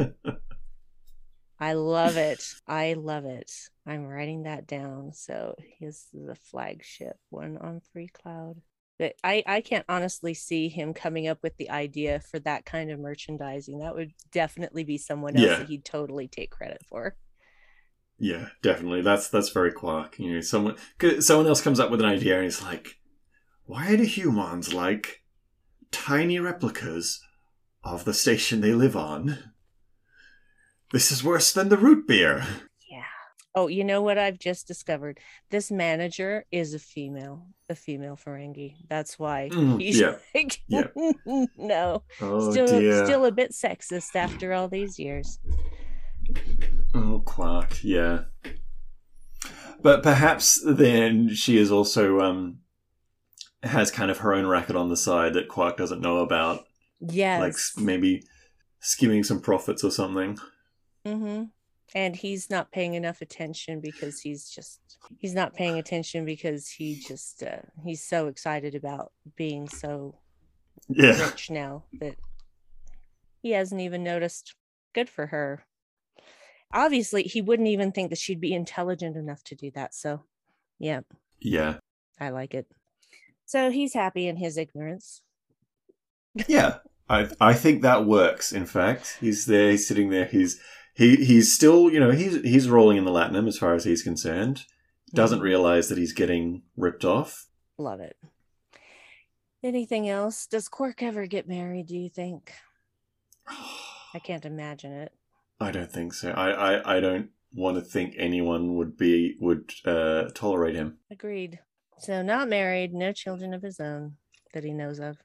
I love it. I love it. I'm writing that down. So he's the flagship one on Free Cloud. But I, I can't honestly see him coming up with the idea for that kind of merchandising. That would definitely be someone else Yeah. that he'd totally take credit for. Yeah, definitely. That's that's very Quark. You know, someone someone else comes up with an idea and he's like, "Why do humans like tiny replicas of the station they live on? This is worse than the root beer." Yeah. Oh, you know what I've just discovered? This manager is a female, a female Ferengi. That's why Mm, he's yeah. like, Yeah. no, Oh still, dear. still a bit sexist after all these years. Oh, Quark. Yeah. But perhaps then she is also um has kind of her own racket on the side that Quark doesn't know about. Yes. Like maybe skimming some profits or something. Mm-hmm. And he's not paying enough attention because he's just he's not paying attention because he just uh, he's so excited about being so Yeah. rich now that he hasn't even noticed. Good for her. Obviously, he wouldn't even think that she'd be intelligent enough to do that. So, yeah. Yeah. I like it. So he's happy in his ignorance. Yeah. I I think that works, in fact. He's there, he's sitting there, he's he he's still, you know, he's he's rolling in the latinum as far as he's concerned. Doesn't Mhm. realize that he's getting ripped off. Love it. Anything else? Does Quark ever get married, do you think? I can't imagine it. I don't think so. I, I, I don't want to think anyone would be would uh, tolerate him. Agreed. So not married, no children of his own that he knows of.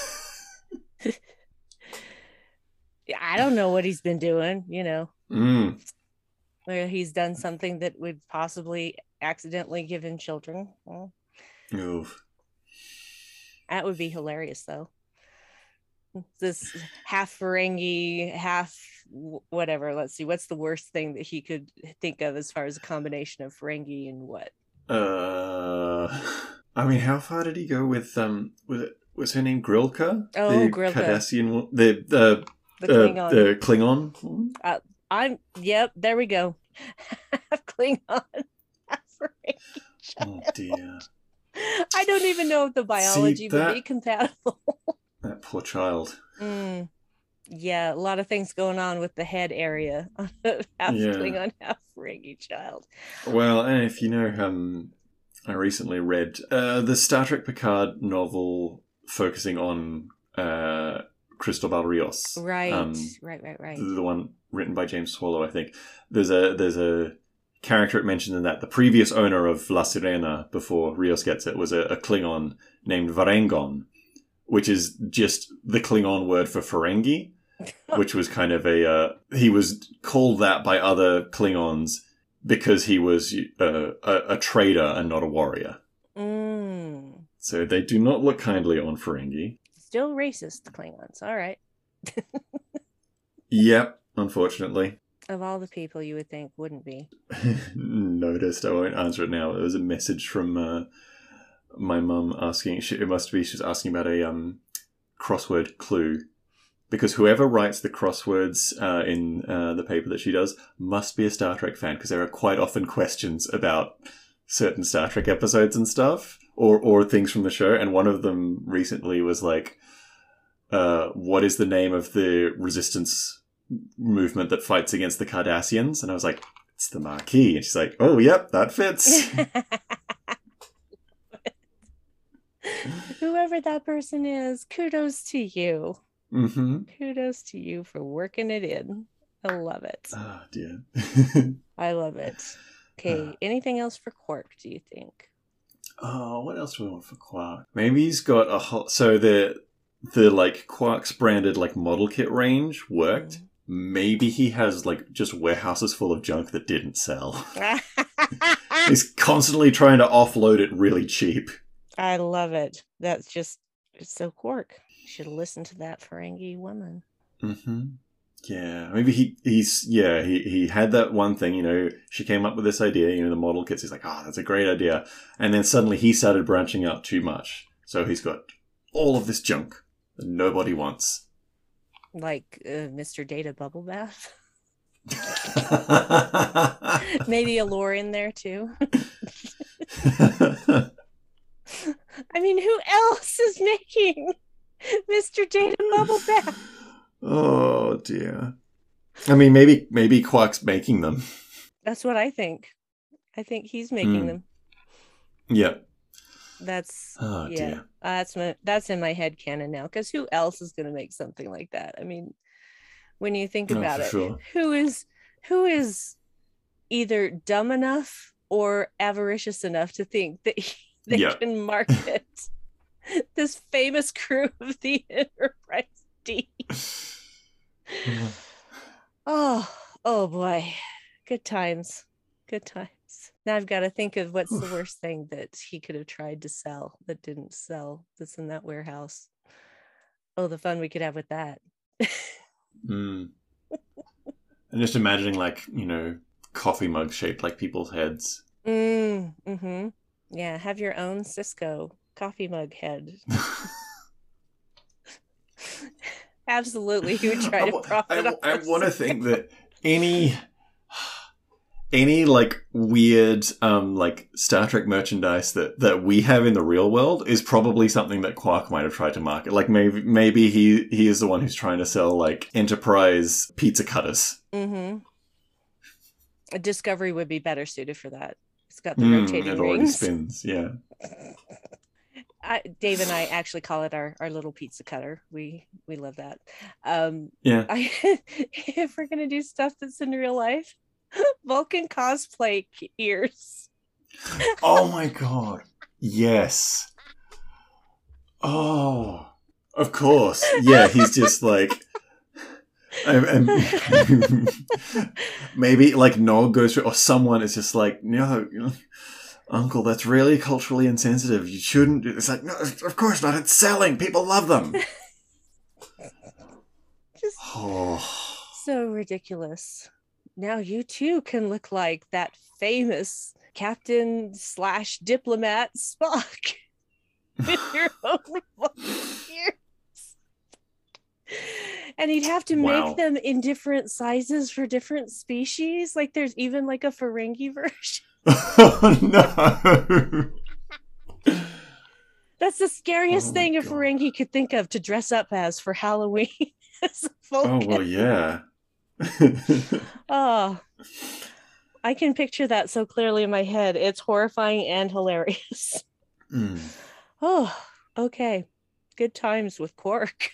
I don't know what he's been doing, you know. Mm. Where he's done something that would possibly accidentally give him children. Well, Oof. that would be hilarious, though. This half Ferengi, half whatever. Let's see. What's the worst thing that he could think of as far as a combination of Ferengi and what? Uh, I mean, how far did he go with um? Was it was her name Grilka? Oh, the Grilka. Cardassian, the the The uh, Klingon. the Klingon. woman? Uh, I'm. Yep. There we go. Klingon. Oh dear. I don't even know if the biology See, would that- be compatible. That poor child. Mm. Yeah, a lot of things going on with the head area. half Yeah. Klingon, half Ferengi child. Well, and if you know, um, I recently read uh, the Star Trek Picard novel focusing on uh, Cristobal Rios. Right, Um, right, right, right. the one written by James Swallow, I think. There's a there's a character it mentioned in that the previous owner of La Sirena before Rios gets it was a, a Klingon named Varangon, which is just the Klingon word for Ferengi, which was kind of a uh, he was called that by other Klingons because he was uh, a, a trader and not a warrior. Mm. So they do not look kindly on Ferengi. Still racist, Klingons. All right. Yep, unfortunately. Of all the people you would think wouldn't be. Noticed. I won't answer it now. There was a message from uh, my mum asking. She, it must be she's asking about a um, crossword clue, because whoever writes the crosswords uh, in uh, the paper that she does must be a Star Trek fan, because there are quite often questions about certain Star Trek episodes and stuff, or or things from the show. And one of them recently was like, uh, "What is the name of the resistance movement that fights against the Cardassians?" And I was like, "It's the Maquis." And she's like, "Oh, yep, that fits." Whoever that person is, kudos to you. Mm-hmm. Kudos to you for working it in. I love it. Oh, dear. I love it. Okay, anything else for Quark, do you think? Oh, what else do we want for Quark? Maybe he's got a whole... So the, the like, Quark's branded, like, model kit range worked. Mm. Maybe he has, like, just warehouses full of junk that didn't sell. He's constantly trying to offload it really cheap. I love it. That's just, it's so Quark. You should have listened to that Ferengi woman. Mm-hmm. Yeah, maybe he, he's, yeah, he, he had that one thing, you know, she came up with this idea, you know, the model kits, he's like, oh, that's a great idea. And then suddenly he started branching out too much. So he's got all of this junk that nobody wants. Like uh, Mister Data Bubble Bath. Maybe a lore in there too. I mean, who else is making Mister Data Bubble Bath? Oh dear. I mean, maybe maybe Quark's making them. That's what I think. I think he's making mm. them. Yeah. That's oh, yeah. Dear. Uh, that's my that's in my head canon now. Because who else is going to make something like that? I mean, when you think about oh, it, sure. who is who is either dumb enough or avaricious enough to think that he, they yeah. can market this famous crew of the Enterprise D? oh, oh boy, good times, good times. Now I've got to think of what's the worst thing that he could have tried to sell that didn't sell. That's in that warehouse. Oh, the fun we could have with that. mm. And just imagining, like, you know, coffee mugs shaped like people's heads. Mm, mm-hmm. Yeah, have your own Cisco coffee mug head. Absolutely, he would try I, to profit I, off I, I want to Cisco. think that any, any like weird, um, like Star Trek merchandise that, that we have in the real world is probably something that Quark might have tried to market. Like maybe maybe he he is the one who's trying to sell like Enterprise pizza cutters. Mm-hmm. A Discovery would be better suited for that. It's got the mm, rotating it rings. already spins, yeah. I, Dave and I actually call it our, our little pizza cutter. We we love that. Um, yeah. I, if we're gonna do stuff that's in real life, Vulcan cosplay ears. Oh my god! Yes. Oh, of course. Yeah, he's just like. And, and maybe like Nog goes through, or someone is just like, no. Uncle, that's really culturally insensitive. You shouldn't do this. Like, no, of course not. It's selling. People love them. Just oh. So ridiculous. Now you too can look like that famous captain slash diplomat Spock. with your own volunteers. And you'd have to Wow. make them in different sizes for different species. Like there's even like a Ferengi version. Oh no. That's the scariest Oh my thing a God. Ferengi could think of to dress up as for Halloween. As a Oh Vulcan. well, yeah. Oh, I can picture that so clearly in my head. It's horrifying and hilarious. Mm. Oh, okay. Good times with Quark.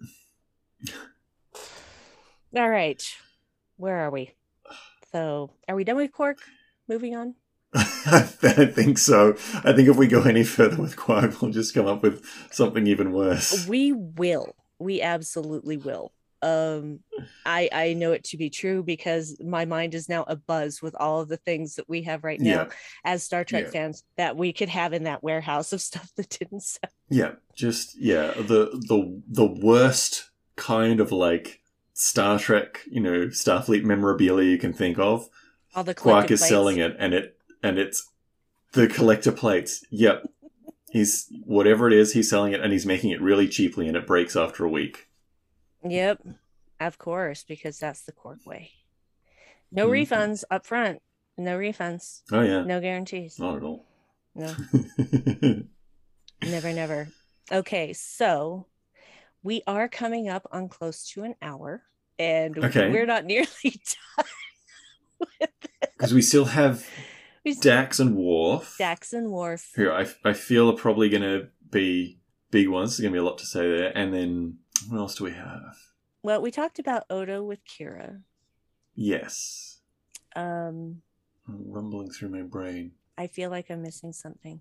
All right. Where are we? So, are we done with Quark? Moving on? I think so. I think if we go any further with Quark, we'll just come up with something even worse. We will. We absolutely will. Um, I I know it to be true because my mind is now abuzz with all of the things that we have right now Yeah. as Star Trek Yeah. fans that we could have in that warehouse of stuff that didn't sell. Yeah, just yeah, the the the worst kind of like Star Trek, you know, Starfleet memorabilia you can think of. All the Quark collector is plates. selling it, and it and it's the collector plates. Yep, he's whatever it is, he's selling it, and he's making it really cheaply, and it breaks after a week. Yep, of course, because that's the Quark way. No Mhm. refunds up front. No refunds. Oh yeah, No guarantees. not at all. No, never, never. Okay, so we are coming up on close to an hour, and Okay. we're not nearly done with it. Because we still have We- Dax and Worf, Dax and Worf. who I, I feel are probably going to be big ones. There's going to be a lot to say there. And then, what else do we have? Well, we talked about Odo with Kira. Yes. Um, I'm rumbling through my brain. I feel like I'm missing something.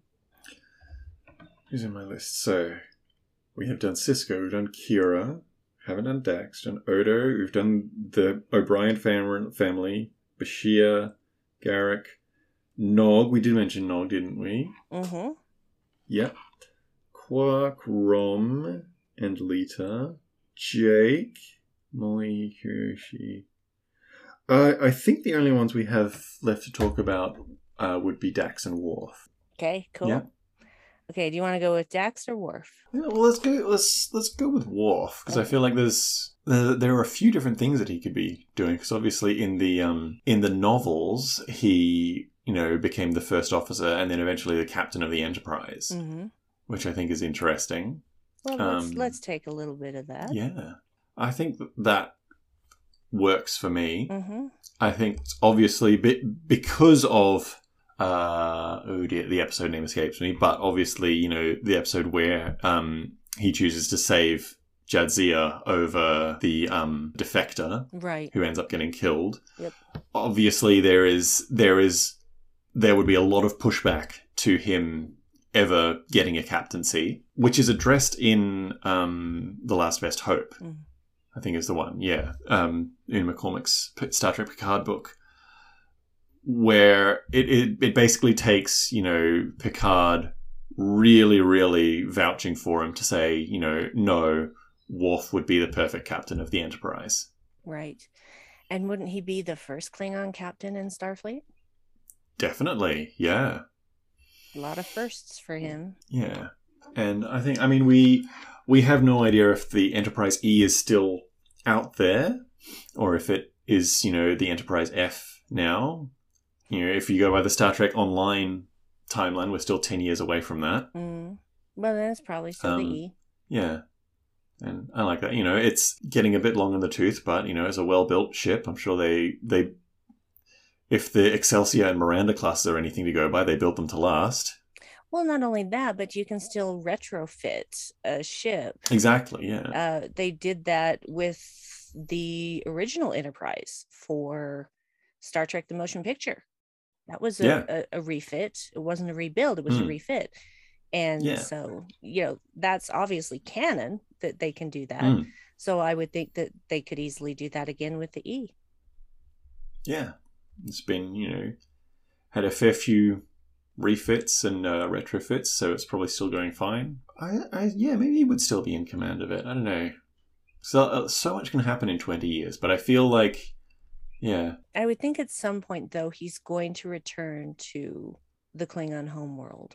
Who's in my list? So, we have done Cisco, we've done Kira, haven't done Dax, done Odo, we've done the O'Brien fam- family, Bashir, Garak, Nog. We did mention Nog, didn't we? Mm-hmm. Yep. Quark, Rom, and Lita. Jake, Molly, Hiroshi. Uh, I think the only ones we have left to talk about uh, would be Dax and Worf. Okay, cool. Yeah. Okay, do you want to go with Dax or Worf? Yeah, well, let's go. Let's let's go with Worf because I feel like there's there, there are a few different things that he could be doing. Because obviously in the um in the novels he you know became the first officer and then eventually the captain of the Enterprise, Mm-hmm. which I think is interesting. Well, let's Um, let's take a little bit of that. Yeah, I think that, that works for me. Mm-hmm. I think it's obviously be- because of uh oh dear, the episode name escapes me, but obviously you know the episode where um he chooses to save Jadzia over the um defector Right. who ends up getting killed. Yep. Obviously there is there is there would be a lot of pushback to him ever getting a captaincy, which is addressed in um The Last Best Hope. Mm. I think is the one, yeah, um, in McCormick's Star Trek Picard book, where it, it, it basically takes, you know, Picard really, really vouching for him to say, you know, no, Worf would be the perfect captain of the Enterprise. Right. And wouldn't he be the first Klingon captain in Starfleet? Definitely, yeah. A lot of firsts for him. Yeah. And I think, I mean, we we have no idea if the Enterprise E is still out there or if it is, you know, the Enterprise F now. You know, if you go by the Star Trek Online timeline, we're still ten years away from that. Mm. Well, then it's probably still Um, the E. Yeah. And I like that. You know, it's getting a bit long in the tooth, but, you know, as a well-built ship, I'm sure they, they if the Excelsior and Miranda classes are anything to go by, they built them to last. Well, not only that, but you can still retrofit a ship. Exactly, yeah. Uh, they did that with the original Enterprise for Star Trek The Motion Picture. That was a, Yeah. a, a refit. It wasn't a rebuild, it was Hmm. a refit. And Yeah. so, you know, that's obviously canon that they can do that. Mm. So I would think that they could easily do that again with the E. Yeah. It's been, you know, had a fair few refits and uh, retrofits, so it's probably still going fine. I, I, yeah, maybe he would still be in command of it. I don't know. So, uh, so much can happen in twenty years, but I feel like, yeah. I would think at some point, though, he's going to return to the Klingon homeworld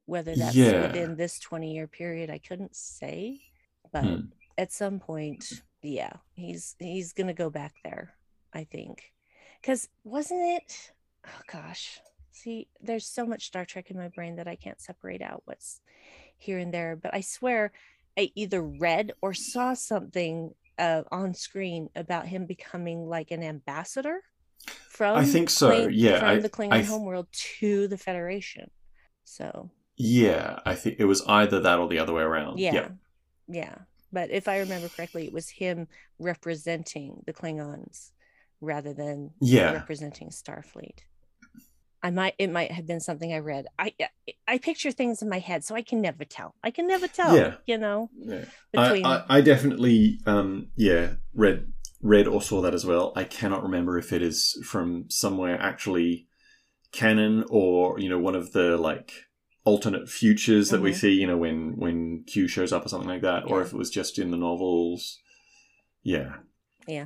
Whether that's Yeah. within this twenty year period, I couldn't say, but Hmm. at some point, yeah, he's he's gonna go back there, I think. Because wasn't it? Oh gosh, see, there's so much Star Trek in my brain that I can't separate out what's here and there. But I swear, I either read or saw something uh, on screen about him becoming like an ambassador I from think so. Kling Yeah. from I. the I. Klingon homeworld to the Federation. So Yeah. I think it was either that or the other way around. yeah, Yep. yeah. But if I remember correctly, it was him representing the Klingons rather than Yeah. representing Starfleet. I might it might have been something I read. I I picture things in my head, so I can never tell. I can never tell, Yeah. you know, Yeah. I, I, between I definitely um yeah read read or saw that as well. I cannot remember if it is from somewhere actually canon or you know one of the like alternate futures that we Mhm. see you know when when Q shows up or something like that, or Yeah. if it was just in the novels. Yeah, Yeah.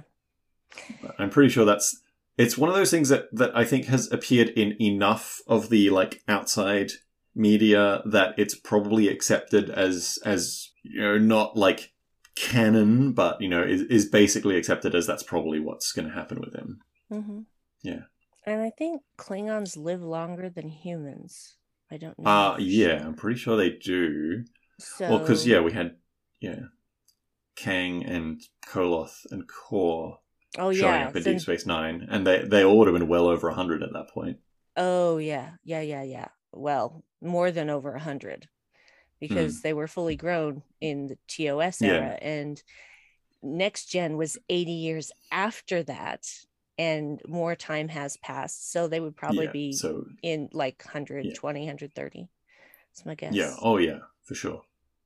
I'm pretty sure that's it's one of those things that that I think has appeared in enough of the like outside media that it's probably accepted as as you know not like canon, but you know is, is basically accepted as that's probably what's going to happen with him. hmm Yeah. And I think Klingons live longer than humans. I don't know Uh for yeah, I'm sure. pretty sure they do. Well, because So, yeah, we had yeah Kang and Koloth and Kor oh showing yeah, up in Deep so Space Nine, and they they all would have been well over a hundred at that point. oh yeah, yeah, yeah, yeah. Well, more than over a hundred because Hmm. they were fully grown in the T O S Yeah, era, and next gen was eighty years after that, and more time has passed, so they would probably yeah. be So in like yeah, one twenty, one thirty. That's my yeah. guess. Oh yeah, for sure.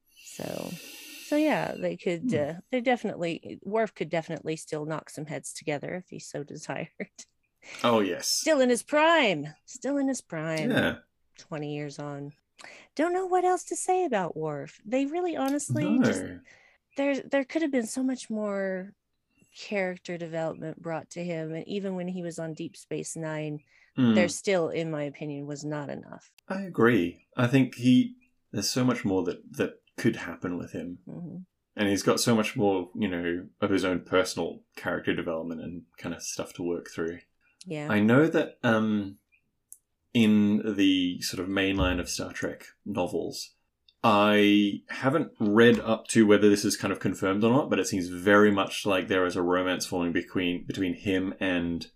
So, so yeah, they could. Hmm. Uh, they definitely Worf could definitely still knock some heads together if he so desired. Oh yes. Still in his prime. Still in his prime. Yeah. twenty years on. Don't know what else to say about Worf. They really, honestly, just No. there. There could have been so much more character development brought to him, and even when he was on Deep Space Nine, there Hmm. still, in my opinion, was not enough. I agree. I think he there's so much more that that could happen with him, Mm-hmm. and he's got so much more you know of his own personal character development and kind of stuff to work through. Yeah. I know that um, in the sort of main line of Star Trek novels, I haven't read up to whether this is kind of confirmed or not, but it seems very much like there is a romance forming between between him and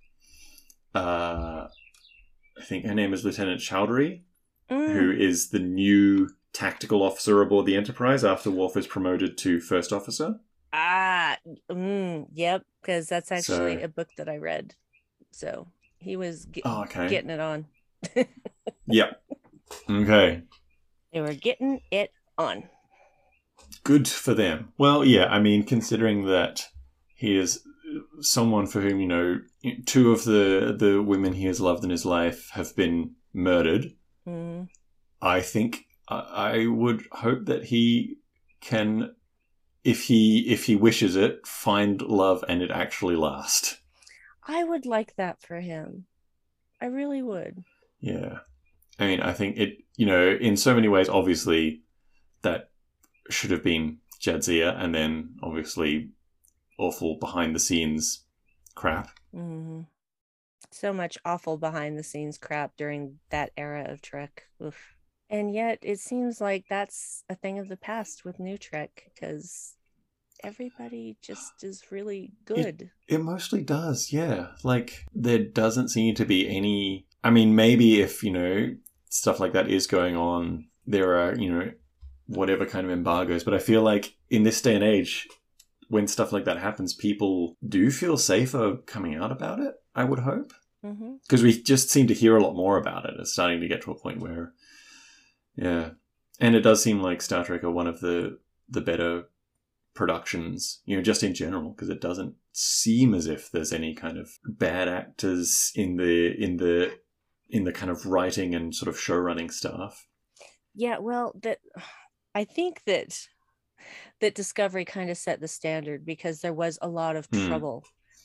uh, I think her name is Lieutenant Chowdhury, who Mm. is the new tactical officer aboard the Enterprise after Worf is promoted to first officer. Ah. Mm. Yep. Because that's actually So, a book that I read. So he was get, oh, okay, getting it on. yep, okay. They were getting it on. Good for them. Well, yeah, I mean, considering that he is someone for whom, you know, two of the, the women he has loved in his life have been murdered, Mm. I think I, I would hope that he can, if he if he wishes it, find love and it actually last. I would like that for him. I really would. Yeah. I mean, I think it, you know, in so many ways, obviously, that should have been Jadzia, and then obviously awful behind the scenes crap. Mm. So much awful behind the scenes crap during that era of Trek. Oof. And yet it seems like that's a thing of the past with new Trek because everybody just is really It good. it mostly does, yeah. Like there doesn't seem to be any. I mean, maybe if you know stuff like that is going on, there are you know whatever kind of embargoes. But I feel like in this day and age, when stuff like that happens, people do feel safer coming out about it. I would hope. Mm-hmm. Because we just seem to hear a lot more about it. It's starting to get to a point where, yeah, and it does seem like Star Trek are one of the the better productions, you know, just in general, because it doesn't seem as if there's any kind of bad actors in the in the in the kind of writing and sort of show running staff. Yeah, well, that I think that that Discovery kind of set the standard because there was a lot of Hmm. trouble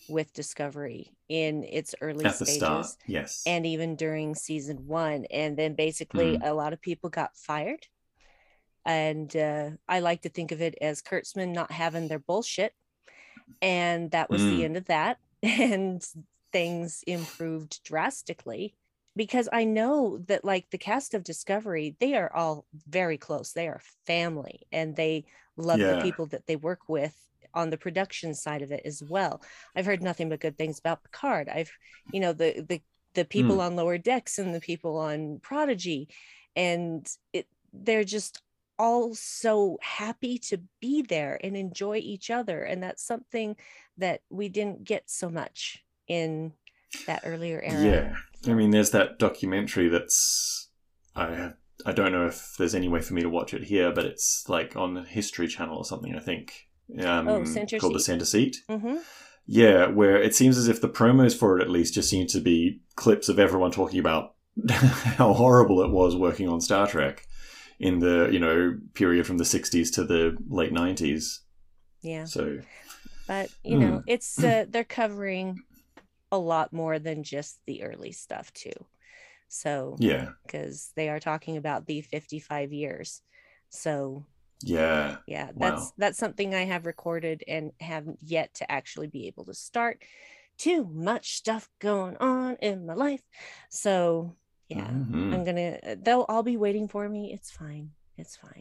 with Discovery in its early At the stages. start, yes. And even during season one. And then basically Mm. a lot of people got fired. And uh, I like to think of it as Kurtzman not having their bullshit. And that was Mm. the end of that. And things improved drastically. Because I know that, like, the cast of Discovery, they are all very close. They are family, and they love Yeah. the people that they work with on the production side of it as well. I've heard nothing but good things about Picard. I've, you know, the the the people Mm. on Lower Decks and the people on Prodigy, and it they're just all so happy to be there and enjoy each other. And that's something that we didn't get so much in that earlier era. Yeah. I mean, there's that documentary that's I I don't know if there's any way for me to watch it here, but it's like on the History Channel or something, I think. Um, Oh, Center called Seat? The Center Seat. Mm-hmm. Yeah, where it seems as if the promos for it at least just seem to be clips of everyone talking about how horrible it was working on Star Trek in the, you know, period from the sixties to the late nineties. Yeah. So, but you know, mm. it's uh, they're covering a lot more than just the early stuff too. So yeah, because they are talking about the fifty-five years. So yeah, yeah, that's wow. that's something I have recorded and haven't yet to actually be able to start. Too much stuff going on in my life. So yeah, mm-hmm. I'm gonna they'll all be waiting for me. It's fine. It's fine.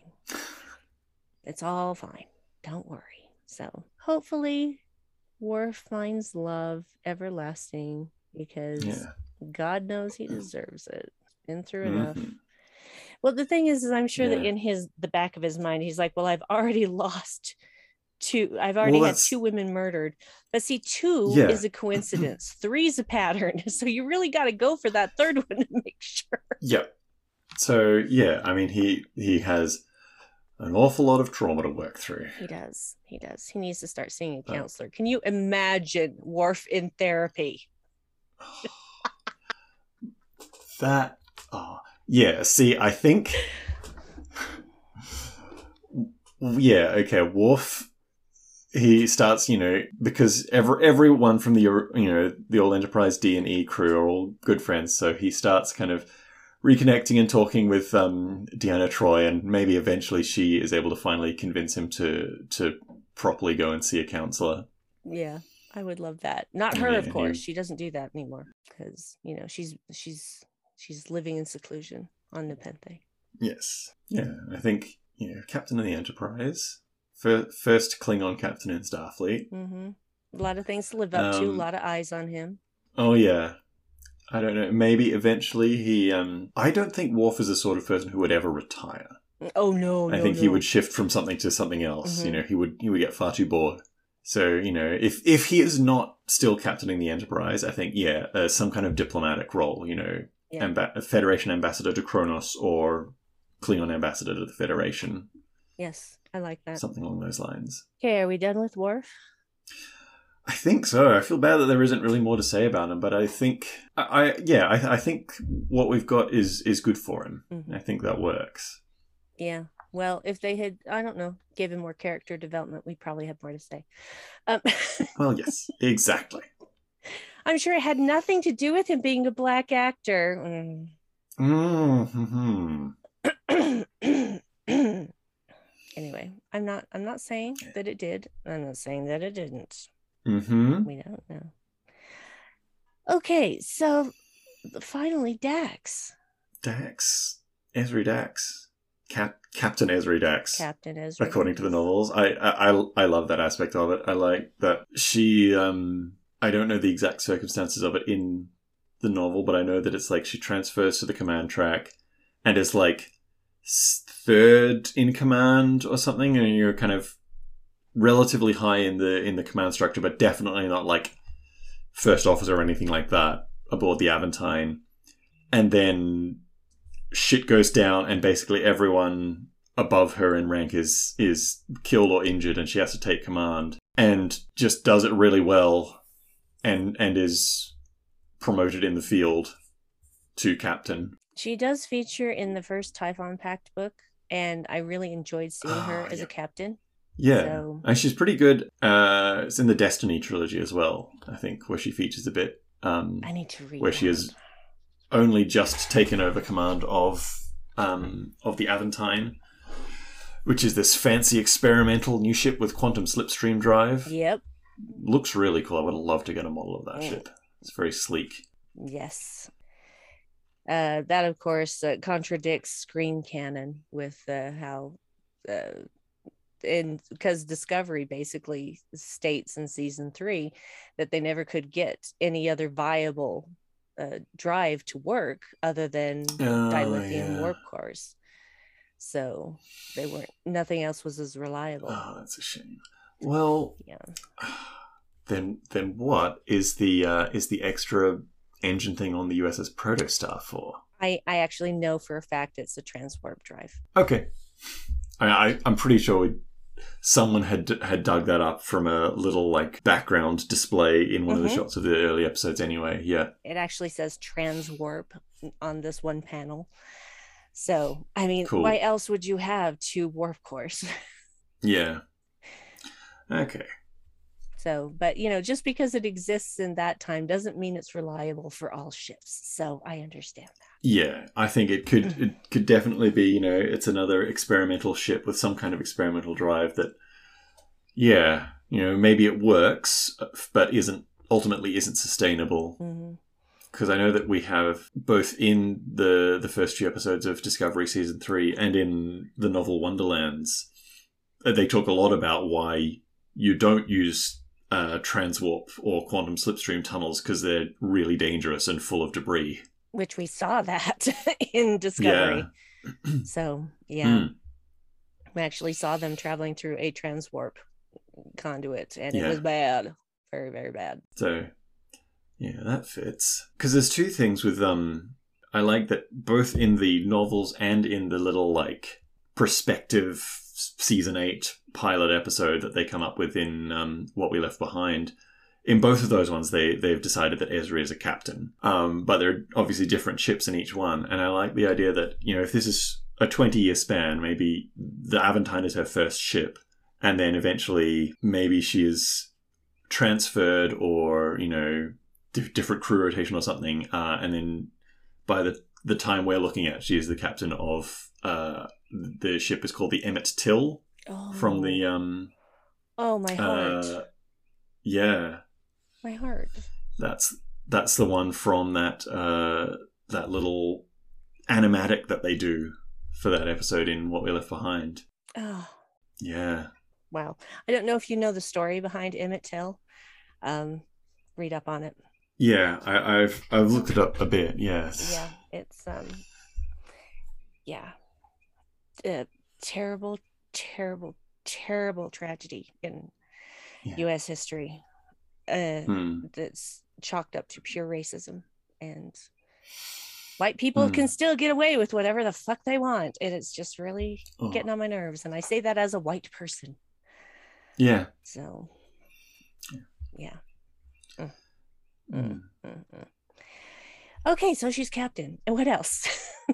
It's all fine. Don't worry. So hopefully Worf finds love everlasting, because Yeah. God knows he deserves it. Been through Mm-hmm. enough. Well, the thing is, is I'm sure Yeah. that in his the back of his mind, he's like, well, I've already lost two. I've already Well, had two women murdered. But see, two Yeah. is a coincidence. Three's a pattern. So you really got to go for that third one to make sure. Yeah. So yeah, I mean, he he has an awful lot of trauma to work through. He does. He does. He needs to start seeing a Oh. counselor. Can you imagine Worf in therapy? That, oh, yeah, see, I think, yeah, okay, Worf, he starts, you know, because every, everyone from the, you know, the old Enterprise D and E crew are all good friends, so he starts kind of reconnecting and talking with um, Deanna Troi, and maybe eventually she is able to finally convince him to to properly go and see a counselor. Yeah, I would love that. Not her, Yeah, of course. he- She doesn't do that anymore because, you know, she's she's she's living in seclusion on Nepenthe. Yes. Yeah, I think, you know, Captain of the Enterprise, fir- first Klingon captain in Starfleet. Mm-hmm. A lot of things to live up to. A Um, lot of eyes on him. Oh, yeah. I don't know. Maybe eventually he... Um, I don't think Worf is the sort of person who would ever retire. Oh no! I no, think no. he would shift from something to something else. Mhm. You know, he would he would get far too bored. So, you know, if if he is not still captaining the Enterprise, I think, yeah, uh, some kind of diplomatic role, you know, Yeah. amba- Federation ambassador to Kronos or Klingon ambassador to the Federation, Yes, I like that. something along those lines. Okay, are we done with Worf? I think so. I feel bad that there isn't really more to say about him, but I think, I, I yeah, I, I think what we've got is is good for him. Mhm. I think that works. Yeah. Well, if they had, I don't know, given more character development, we'd probably have more to say. Um, Well, yes, exactly. I'm sure it had nothing to do with him being a black actor. Mm. Mm-hmm. Anyway, I'm not I'm not saying that it did. I'm not saying that it didn't. Mm-hmm. We don't know. Okay, so finally Dax. Dax, Ezri Dax, Cap- Captain Ezri Dax. Captain Ezra. According to the novels, I, I I I love that aspect of it. I like that she. Um, I don't know the exact circumstances of it in the novel, but I know that it's like she transfers to the command track and is like s- third in command or something, and you're kind of relatively high in the in the command structure, but definitely not like first officer or anything like that aboard the Aventine. And then shit goes down, and basically everyone above her in rank is is killed or injured, and she has to take command, and just does it really well, and and is promoted in the field to captain. She does feature in the first Typhon Pact book, and I really enjoyed seeing her Ah, as yeah. a captain. Yeah. So, and she's pretty good. Uh, it's in the Destiny trilogy as well, I think, where she features a bit. Um, I need to read where that. she has only just taken over command of um, of the Aventine, which is this fancy experimental new ship with quantum slipstream drive. Yep. Looks really cool. I would love to get a model of that Mm. ship. It's very sleek. Yes. Uh, that, of course, uh, contradicts Screen canon with uh, how, uh, in because Discovery basically states in season three that they never could get any other viable uh, drive to work other than Oh, dilithium yeah. warp cores. So they weren't. Nothing else was as reliable. Oh, that's a shame. Well, Yeah. then then what is the uh, is the extra engine thing on the U S S Protostar for? I I actually know for a fact it's a transwarp drive. Okay, I, I I'm pretty sure we, someone had had dug that up from a little like background display in one Mhm. of the shots of the early episodes. Anyway, yeah. It actually says transwarp on this one panel. So, I mean, Cool. why else would you have two warp cores? Yeah. Okay. So, but you know, just because it exists in that time doesn't mean it's reliable for all ships. So I understand that. Yeah, I think it could it could definitely be, you know, it's another experimental ship with some kind of experimental drive that, yeah, you know, maybe it works, but isn't ultimately isn't sustainable. Mm-hmm. Because I know that we have both in the the first few episodes of Discovery season three and in the novel Wonderlands, they talk a lot about why you don't use uh, transwarp or quantum slipstream tunnels because they're really dangerous and full of debris. Which we saw that in Discovery. Yeah. So, yeah. Mm. We actually saw them traveling through a transwarp conduit, and Yeah. it was bad. Very, very bad. So, yeah, that fits. Because there's two things with um. I like that both in the novels and in the little like prospective season eight pilot episode that they come up with in um, What We Left Behind. In both of those ones, they they've decided that Ezri is a captain. Um, but there are obviously different ships in each one, and I like the idea that, you know, if this is a twenty year span, maybe the Aventine is her first ship, and then eventually maybe she is transferred or, you know, d- different crew rotation or something, uh, and then by the the time we're looking at, she is the captain of uh, the ship is called the Emmett Till Oh. from the um. Oh, my heart. Uh, yeah. My heart. That's that's the one from that uh, that little animatic that they do for that episode in What We Left Behind. Oh. Yeah. Wow. I don't know if you know the story behind Emmett Till. Um, read up on it. Yeah, I, I've I've looked it up a bit. Yes. Yeah, it's um, yeah, a terrible, terrible, terrible tragedy in Yeah. U S history. Uh, Hmm. that's chalked up to pure racism, and white people Hmm. can still get away with whatever the fuck they want, and it's just really Oh. getting on my nerves. And I say that as a white person. Yeah. So, yeah. Mm. Hmm. Mm, mm, mm. Okay, so she's captain. And what else?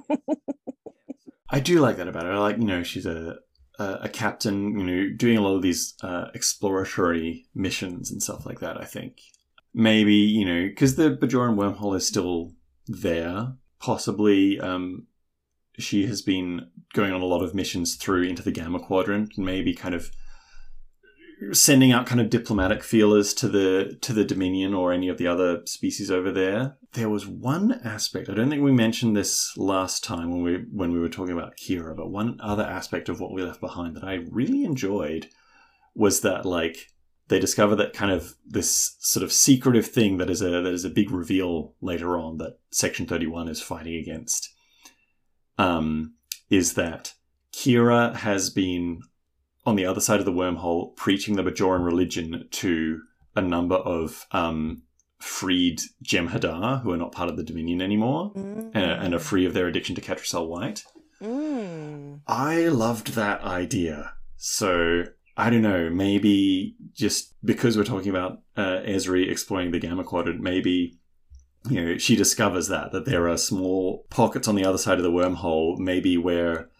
I do like that about her. I like, you know, she's a a, a captain, you know, doing a lot of these uh, exploratory missions and stuff like that. I think maybe, you know, because the Bajoran wormhole is still there. Possibly, um, she has been going on a lot of missions through into the Gamma Quadrant, and maybe kind of sending out kind of diplomatic feelers to the to the Dominion or any of the other species over there. There was one aspect, I don't think we mentioned this last time when we when we were talking about Kira, but one other aspect of What We Left Behind that I really enjoyed was that, like, they discover that kind of this sort of secretive thing that is a that is a big reveal later on that Section thirty-one is fighting against. Um, is that Kira has been on the other side of the wormhole preaching the Bajoran religion to a number of um, freed Jem'Hadar who are not part of the Dominion anymore Mm. and, and are free of their addiction to Ketracel White. Mm. I loved that idea. So, I don't know, maybe just because we're talking about uh, Ezri exploring the Gamma Quadrant, maybe, you know, she discovers that, that there are small pockets on the other side of the wormhole, maybe where,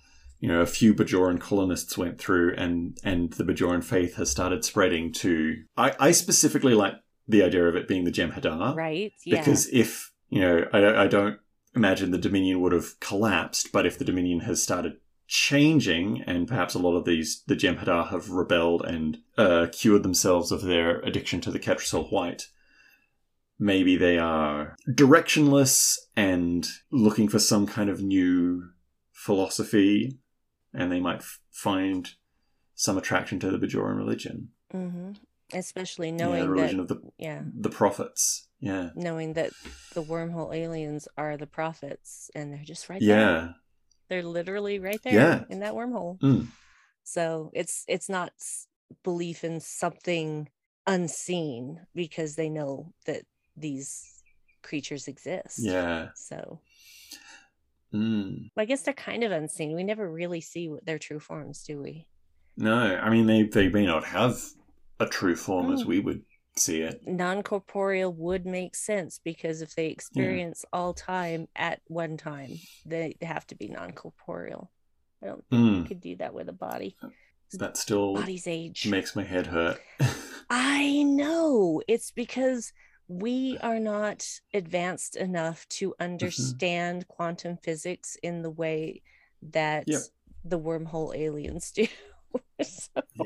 you know, a few Bajoran colonists went through, and and the Bajoran faith has started spreading to. I, I specifically like the idea of it being the Jem'Hadar, right? Yeah. Because if you know, I, I don't imagine the Dominion would have collapsed, but if the Dominion has started changing, and perhaps a lot of these the Jem'Hadar have rebelled and uh, cured themselves of their addiction to the Ketracel White, maybe they are directionless and looking for some kind of new philosophy, and they might f- find some attraction to the Bajoran religion. Mm-hmm. Especially knowing yeah, the religion that, of the yeah, the prophets. Yeah, knowing that the wormhole aliens are the prophets, and they're just right yeah. there. They're literally right there Yeah. in that wormhole. Mm. So it's it's not belief in something unseen, because they know that these creatures exist. Yeah. So mm. I guess they're kind of unseen. We never really see what their true forms, do we? No, I mean, they, they may not have a true form Mm. as we would see it. Non-corporeal would make sense, because if they experience yeah. all time at one time, they have to be non-corporeal. I don't think mm. you could do that with a body. That still body's age makes my head hurt. I know. It's because we are not advanced enough to understand mm-hmm. quantum physics in the way that yep. the wormhole aliens do. so, yeah.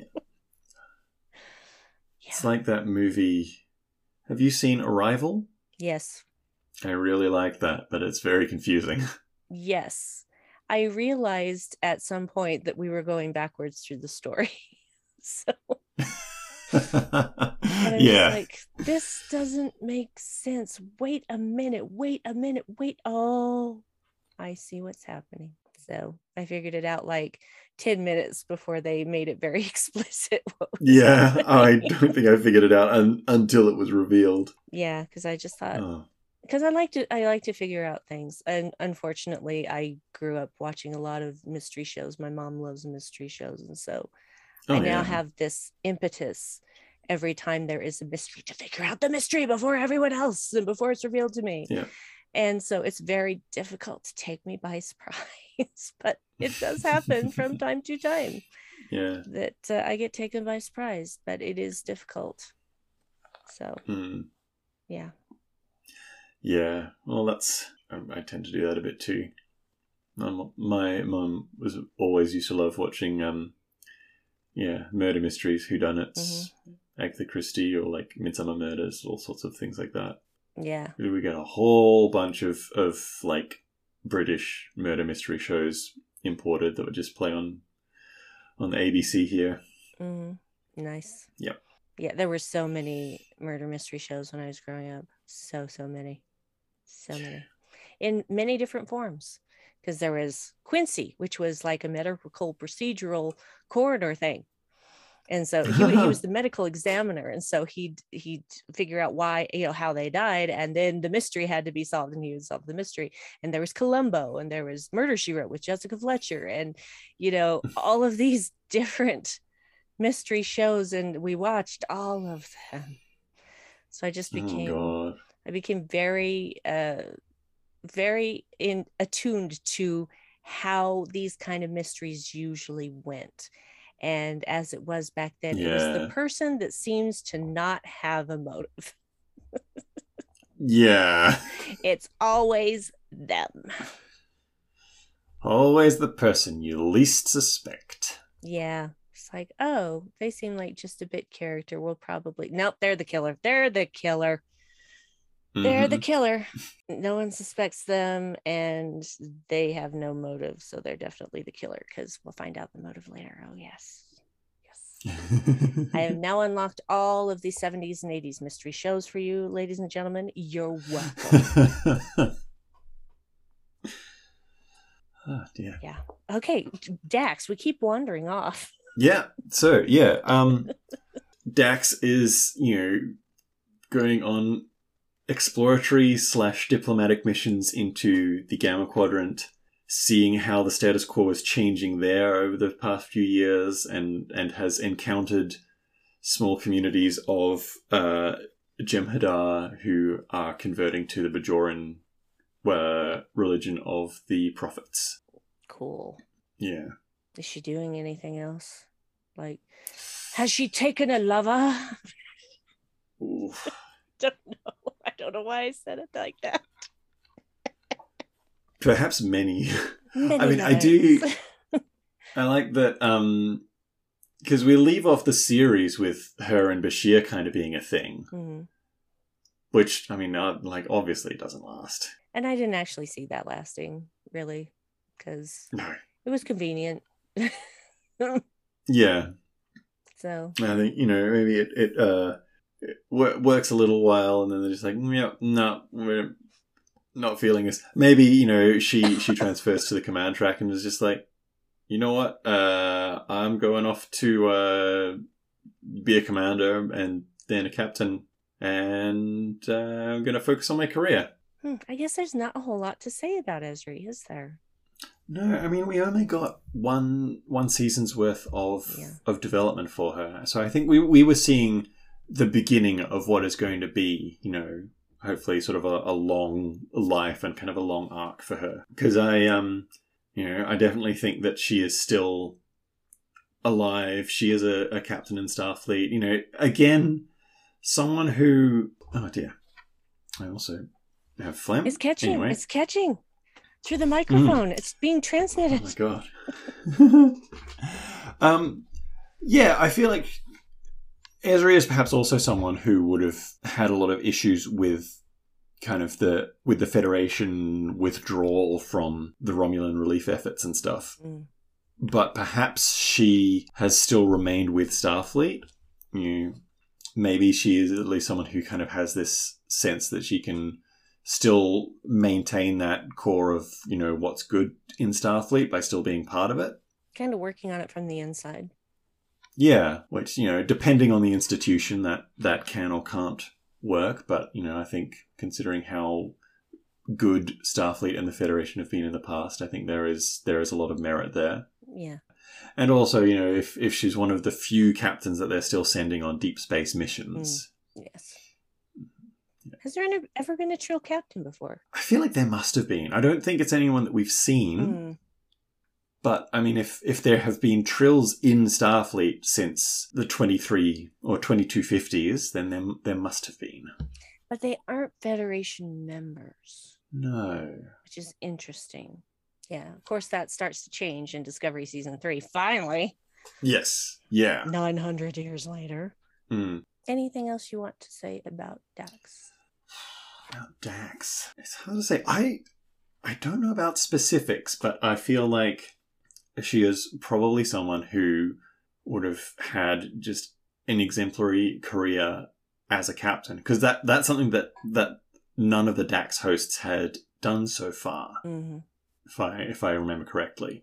It's like that movie. Have you seen Arrival? Yes. I really like that, but it's very confusing. Yes. I realized at some point that we were going backwards through the story. so I yeah. was like, this doesn't make sense. Wait a minute. Wait a minute. Wait. Oh, I see what's happening. So I figured it out like ten minutes before they made it very explicit. What was yeah. happening. I don't think I figured it out un- until it was revealed. Yeah. Because I just thought, oh. because I like to, I like to figure out things. And unfortunately, I grew up watching a lot of mystery shows. My mom loves mystery shows. And so oh, I now yeah. have this impetus every time there is a mystery to figure out the mystery before everyone else and before it's revealed to me. Yeah. And so it's very difficult to take me by surprise, but it does happen from time to time. Yeah. That uh, I get taken by surprise, but it is difficult. So, mm. yeah. Yeah. Well, that's, I, I tend to do that a bit too. Um, my mum was always used to love watching, um, yeah, murder mysteries, whodunits, mm-hmm. Agatha Christie, or like Midsummer Murders, all sorts of things like that. Yeah. We get a whole bunch of, of like British murder mystery shows imported that would just play on on the A B C here. Mm, nice. Yep. Yeah, there were so many murder mystery shows when I was growing up. So, so many. So many. In many different forms. Because there was Quincy, which was like a medical procedural coroner thing. And so he, he was the medical examiner. And so he'd, he'd figure out why, you know, how they died. And then the mystery had to be solved, and he would solve the mystery. And there was Columbo, and there was Murder, She Wrote with Jessica Fletcher. And, you know, all of these different mystery shows. And we watched all of them. So I just became, oh, God. I became very, uh, very in attuned to how these kind of mysteries usually went. And as it was back then, yeah. it was the person that seems to not have a motive. yeah. It's always them. Always the person you least suspect. Yeah. It's like, oh, they seem like just a bit character. We'll probably, nope, they're the killer. They're the killer. They're mm-hmm. the killer. No one suspects them, and they have no motive, so they're definitely the killer, because we'll find out the motive later. Oh, yes. Yes. I have now unlocked all of the seventies and eighties mystery shows for you, ladies and gentlemen. You're welcome. Oh, dear. Yeah. Okay, Dax, we keep wandering off. Yeah. So, yeah. Um, Dax is, you know, going on exploratory slash diplomatic missions into the Gamma Quadrant, seeing how the status quo is changing there over the past few years, and, and has encountered small communities of uh, Jem'Hadar who are converting to the Bajoran uh, religion of the prophets. Cool. Yeah. Is she doing anything else? Like, has she taken a lover? Ooh. Don't know. I don't know why I said it like that. Perhaps many. Many I mean, lovers. I do. I like that um, because we leave off the series with her and Bashir kind of being a thing, mm-hmm. which I mean, uh, like obviously it doesn't last. And I didn't actually see that lasting, really, because no. It was convenient. Yeah. So I think, you know, maybe it, it uh it works a little while and then they're just like, yeah, no, we're not feeling this. Maybe, you know, she she transfers to the command track and is just like, you know what, uh I'm going off to uh be a commander and then a captain, and uh, I'm gonna focus on my career. hmm, I guess there's not a whole lot to say about Ezri, is there? No, I mean we only got one one season's worth of Yeah. of development for her, so I think we we were seeing the beginning of what is going to be, you know, hopefully sort of a, a long life and kind of a long arc for her. Because I, um, you know, I definitely think that she is still alive. She is a, a captain in Starfleet. You know, again, someone who, oh dear, I also have phlegm. It's catching. Anyway. It's catching through the microphone. Mm. It's being transmitted. Oh my god. um, yeah, I feel like Ezri is perhaps also someone who would have had a lot of issues with kind of the with the Federation withdrawal from the Romulan relief efforts and stuff. Mm. But perhaps she has still remained with Starfleet. You know, maybe she is at least someone who kind of has this sense that she can still maintain that core of, you know, what's good in Starfleet by still being part of it. Kind of working on it from the inside. Yeah, which, you know, depending on the institution, that, that can or can't work. But, you know, I think considering how good Starfleet and the Federation have been in the past, I think there is there is a lot of merit there. Yeah. And also, you know, if, if she's one of the few captains that they're still sending on deep space missions. Mm. Yes. Yeah. Has there ever been a Trill captain before? I feel like there must have been. I don't think it's anyone that we've seen. Mm. But, I mean, if, if there have been Trills in Starfleet since the twenty-three or twenty-two fifties, then there, there must have been. But they aren't Federation members. No. Which is interesting. Yeah, of course that starts to change in Discovery Season three. Finally. Yes. Yeah. nine hundred years later. Mm. Anything else you want to say about Dax? About Dax? It's hard to say. I, I don't know about specifics, but I feel like she is probably someone who would have had just an exemplary career as a captain, because that that's something that that none of the Dax hosts had done so far, mm-hmm. if I if I remember correctly.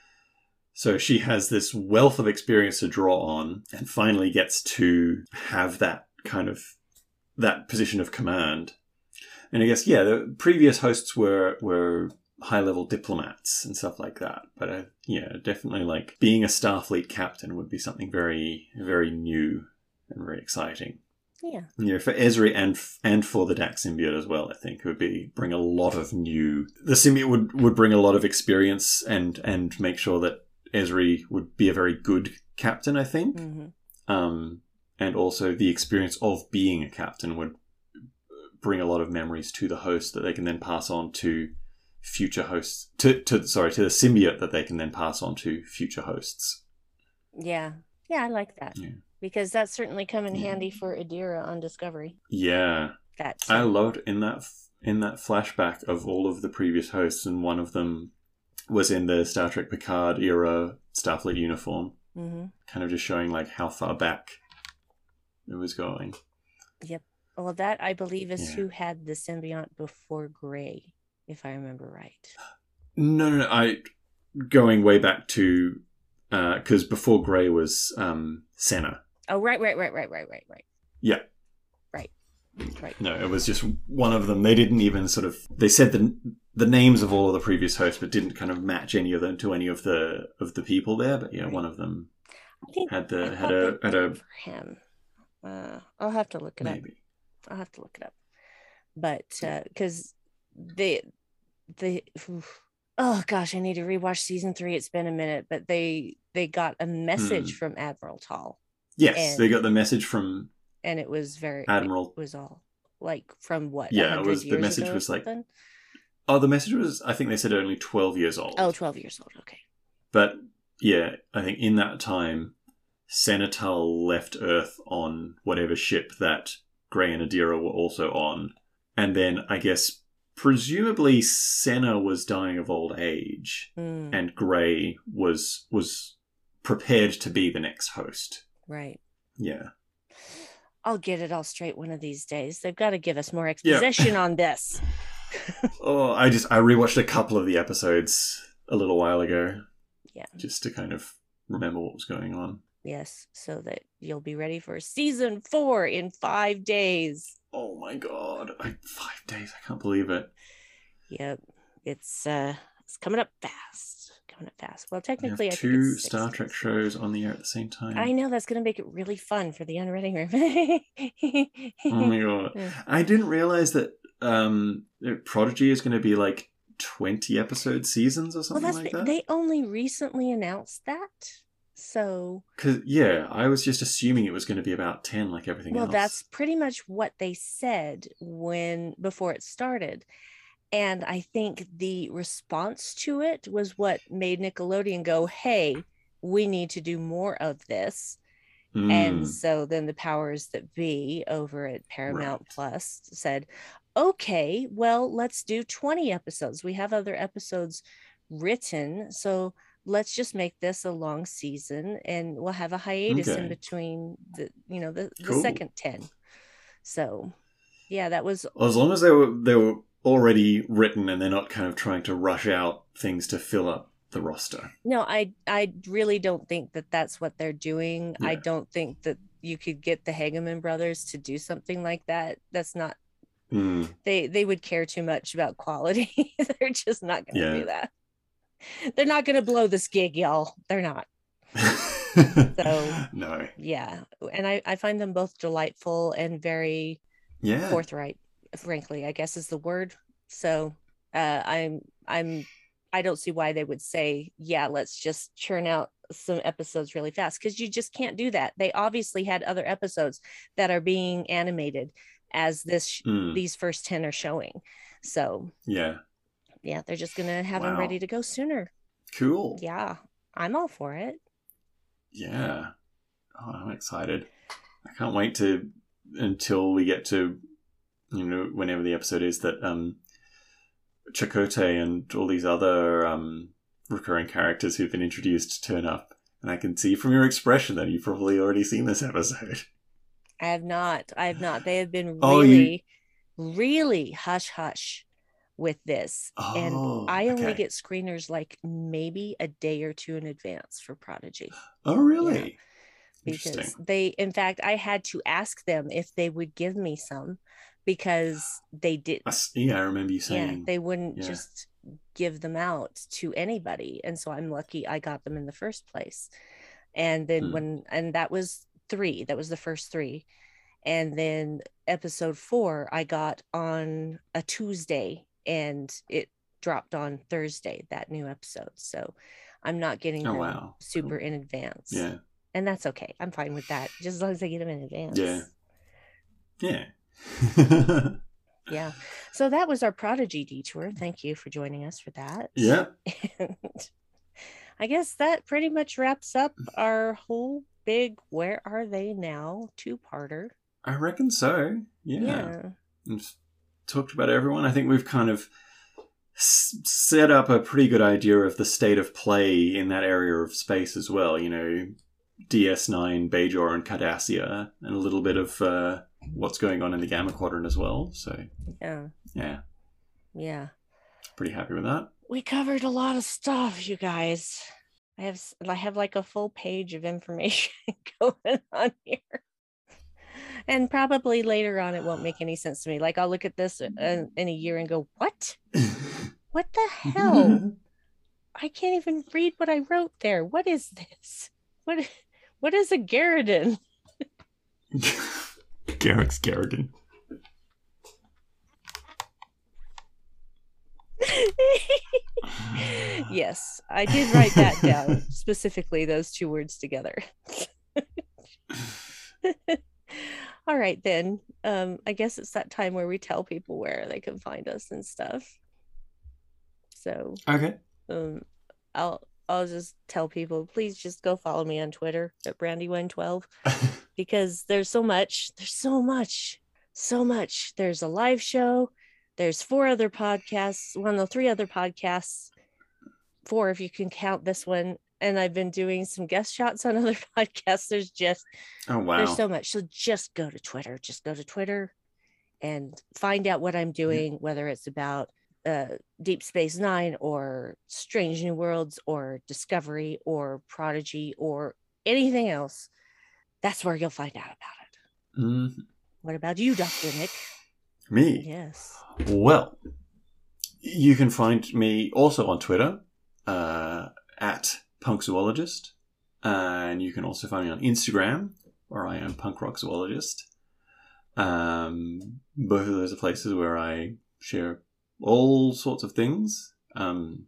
So she has this wealth of experience to draw on, and finally gets to have that kind of that position of command. And I guess yeah, the previous hosts were were high-level diplomats and stuff like that. But uh, yeah, definitely like being a Starfleet captain would be something very, very new and very exciting. Yeah. You know, for Ezri and and for the Dax symbiote as well, I think it would be bring a lot of new. The symbiote would, would bring a lot of experience and and make sure that Ezri would be a very good captain, I think. Mm-hmm. Um, and also the experience of being a captain would bring a lot of memories to the host that they can then pass on to future hosts. To to sorry to the symbiote that they can then pass on to future hosts. Yeah, yeah, I like that. Yeah. Because that's certainly come in yeah. handy for Adira on Discovery. Yeah. That's I loved in that in that flashback of all of the previous hosts, and one of them was in the Star Trek Picard era Starfleet uniform. Mm-hmm. Kind of just showing like how far back it was going. Yep. Well, that I believe is yeah. who had the symbiont before Gray, if I remember right. No, no, no. I going way back to because uh, before Gray was um, Senna. Oh, right, right, right, right, right, right, right. Yeah. Right. Right. No, it was just one of them. They didn't even sort of. They said the the names of all of the previous hosts, but didn't kind of match any of them to any of the of the people there. But yeah, right. One of them I think had the had a had a for him. Uh, I'll have to look it maybe. up. I'll have to look it up. But because uh, they they oof, oh gosh, I need to rewatch season three. It's been a minute, but they they got a message Hmm. from Admiral Tall, Yes, they and got the message from and it was very it Admiral. was all like from what a Yeah, it hundred was the years message ago or was like, something. oh, the message was, I think they said only twelve years Oh, old. twelve years old. Okay. But yeah, I think in that time, Senatal left Earth on whatever ship that Grey and Adira were also on. And then I guess presumably Senna was dying of old age, Mm, and Grey was was prepared to be the next host. right. Yeah. I'll get it all straight one of these days. They've got to give us more Yeah. exposition on this. Oh, I just I rewatched a couple of the episodes a little while ago. Yeah. Just to kind of remember what was going on. Yes, so that you'll be ready for season four in five days. Oh my god. I, five days. I can't believe it. Yep. It's uh it's coming up fast. Coming up fast. Well, We technically have I think two it's six Star days. Trek shows on the air at the same time. I know that's gonna make it really fun for the unreading room. Oh my god. I didn't realize that um Prodigy is gonna be like twenty episode seasons or Well, something that's like that. they only recently announced that. So Because yeah, I was just assuming it was going to be about ten, like everything well, else. that's pretty much what they said when before it started. And I think the response to it was what made Nickelodeon go, hey, we need to do more of this. Mm, And so then the powers that be over at Paramount Right. Plus said, okay, well, let's do twenty episodes. We have other episodes written. So let's just make this a long season and we'll have a hiatus in Okay. between the, you know, the, the Cool. second ten. So yeah, that was Well, as long as they were they were already written and they're not kind of trying to rush out things to fill up the roster. no, I I really don't think that that's what they're doing. I Yeah. don't think that you could get the Hageman brothers to do something like that. That's not Mm, they they would care too much about quality. They're just not going to Yeah. do that. They're not going to blow this gig, y'all. They're not. So no. yeah, and I I find them both delightful and very Yeah. forthright, frankly, I guess is the word. So uh I'm I'm I don't see why they would say, yeah, let's just churn out some episodes really fast, because you just can't do that. They obviously had other episodes that are being animated as this sh- Mm, these first ten are showing. So yeah. yeah, they're just gonna have them Wow. ready to go sooner. Cool. Yeah, I'm all for it. Yeah. Oh, I'm excited. I can't wait to until we get to, you know, whenever the episode is that um Chakotay and all these other um recurring characters who've been introduced turn up. And I can see from your expression that you've probably already seen this episode. I have not. I have not. They have been Oh, you- really, really hush hush with this. And Oh, I only okay. get screeners like maybe a day or two in advance for Prodigy, Oh, really? because Interesting. they, in fact, I had to ask them if they would give me some, because they did. I s- yeah, I remember you Yeah, saying. they wouldn't yeah. just give them out to anybody. And so I'm lucky I got them in the first place. And then Hmm. when, and that was three, that was the first three. And then episode four, I got on a Tuesday and it dropped on Thursday, that new episode. So I'm not getting Oh, them wow. super Cool. in advance. Yeah. And that's okay. I'm fine with that. Just as long as I get them in advance. Yeah. Yeah. Yeah. So that was our Prodigy detour. Thank you for joining us for that. Yeah. And I guess that pretty much wraps up our whole big Where Are They Now two-parter. I reckon so. Yeah. Yeah. We've talked about everyone. I think we've kind of s- set up a pretty good idea of the state of play in that area of space as well. You know, D S nine, Bajor, and Cardassia, and a little bit of uh, what's going on in the Gamma Quadrant as well. So, Yeah. yeah, Yeah. pretty happy with that. We covered a lot of stuff, you guys. I have s- I have like a full page of information going on here. And probably later on it won't make any sense to me. Like I'll look at this in, in a year and go, "What? What the hell? I can't even read what I wrote there. What is this? What what is a Garridan?" Garrick's Garrigan. Yes, I did write that down, specifically those two words together. All right, then. Um, I guess it's that time where we tell people where they can find us and stuff. So, Okay. um, I'll I'll just tell people, please just go follow me on Twitter at Brandywine twelve, because there's so much. There's so much. So much. There's a live show. There's four other podcasts. One, the three other podcasts. Four, if you can count this one. And I've been doing some guest shots on other podcasts. There's just, oh wow, there's so much. So just go to Twitter. Just go to Twitter and find out what I'm doing, yeah. Whether it's about uh, Deep Space Nine or Strange New Worlds or Discovery or Prodigy or anything else. That's where you'll find out about it. Mm-hmm. What about you, Doctor Nick? Me? Yes. Well, you can find me also on Twitter uh, at Punk Zoologist, and you can also find me on Instagram, where I am Punk Rock Zoologist. Um, both of those are places where I share all sorts of things. Um,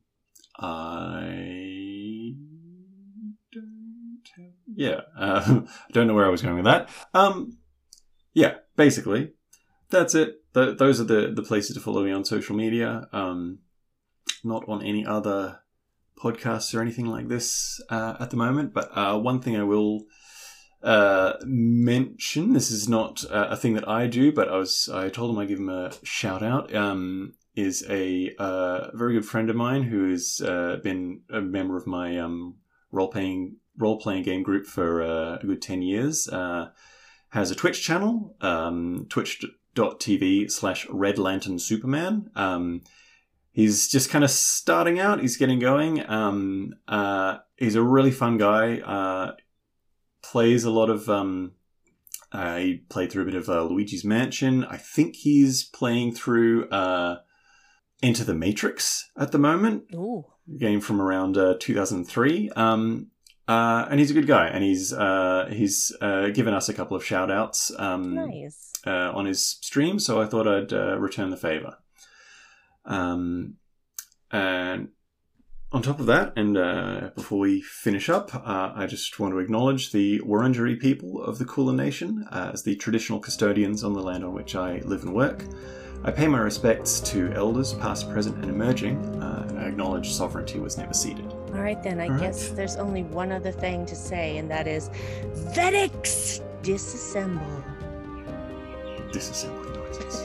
I don't have, yeah, uh, I don't know where I was going with that. Um, yeah, basically, that's it. Th- those are the, the places to follow me on social media. Um, not on any other podcasts or anything like this uh, at the moment, but uh, one thing I will uh, mention, this is not uh, a thing that I do, but I was I told him I'd give him a shout out, um, is a uh, very good friend of mine who has uh, been a member of my um, role-playing role-playing game group for uh, a good ten years, uh, has a Twitch channel, um, twitch.tv slash Red Lantern Superman. Um, He's just kind of starting out. He's getting going. Um, uh, he's a really fun guy. Uh, plays a lot of... Um, uh, he played through a bit of uh, Luigi's Mansion. I think he's playing through uh, Enter the Matrix at the moment. Ooh. A game from around uh, two thousand three. Um, uh, and he's a good guy. And he's uh, he's uh, given us a couple of shout-outs um, nice. uh, on his stream. So I thought I'd uh, return the favor. Um, and on top of that, and uh, before we finish up, uh, I just want to acknowledge the Wurundjeri people of the Kulin Nation uh, as the traditional custodians on the land on which I live and work. I pay my respects to elders past, present, and emerging, uh, and I acknowledge sovereignty was never ceded. All right, then. I All guess right. There's only one other thing to say, and that is Vedix disassemble. Disassembly noises.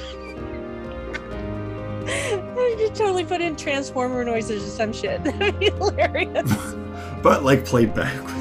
You totally put in Transformer noises or some shit. That'd be hilarious. But like played backwards.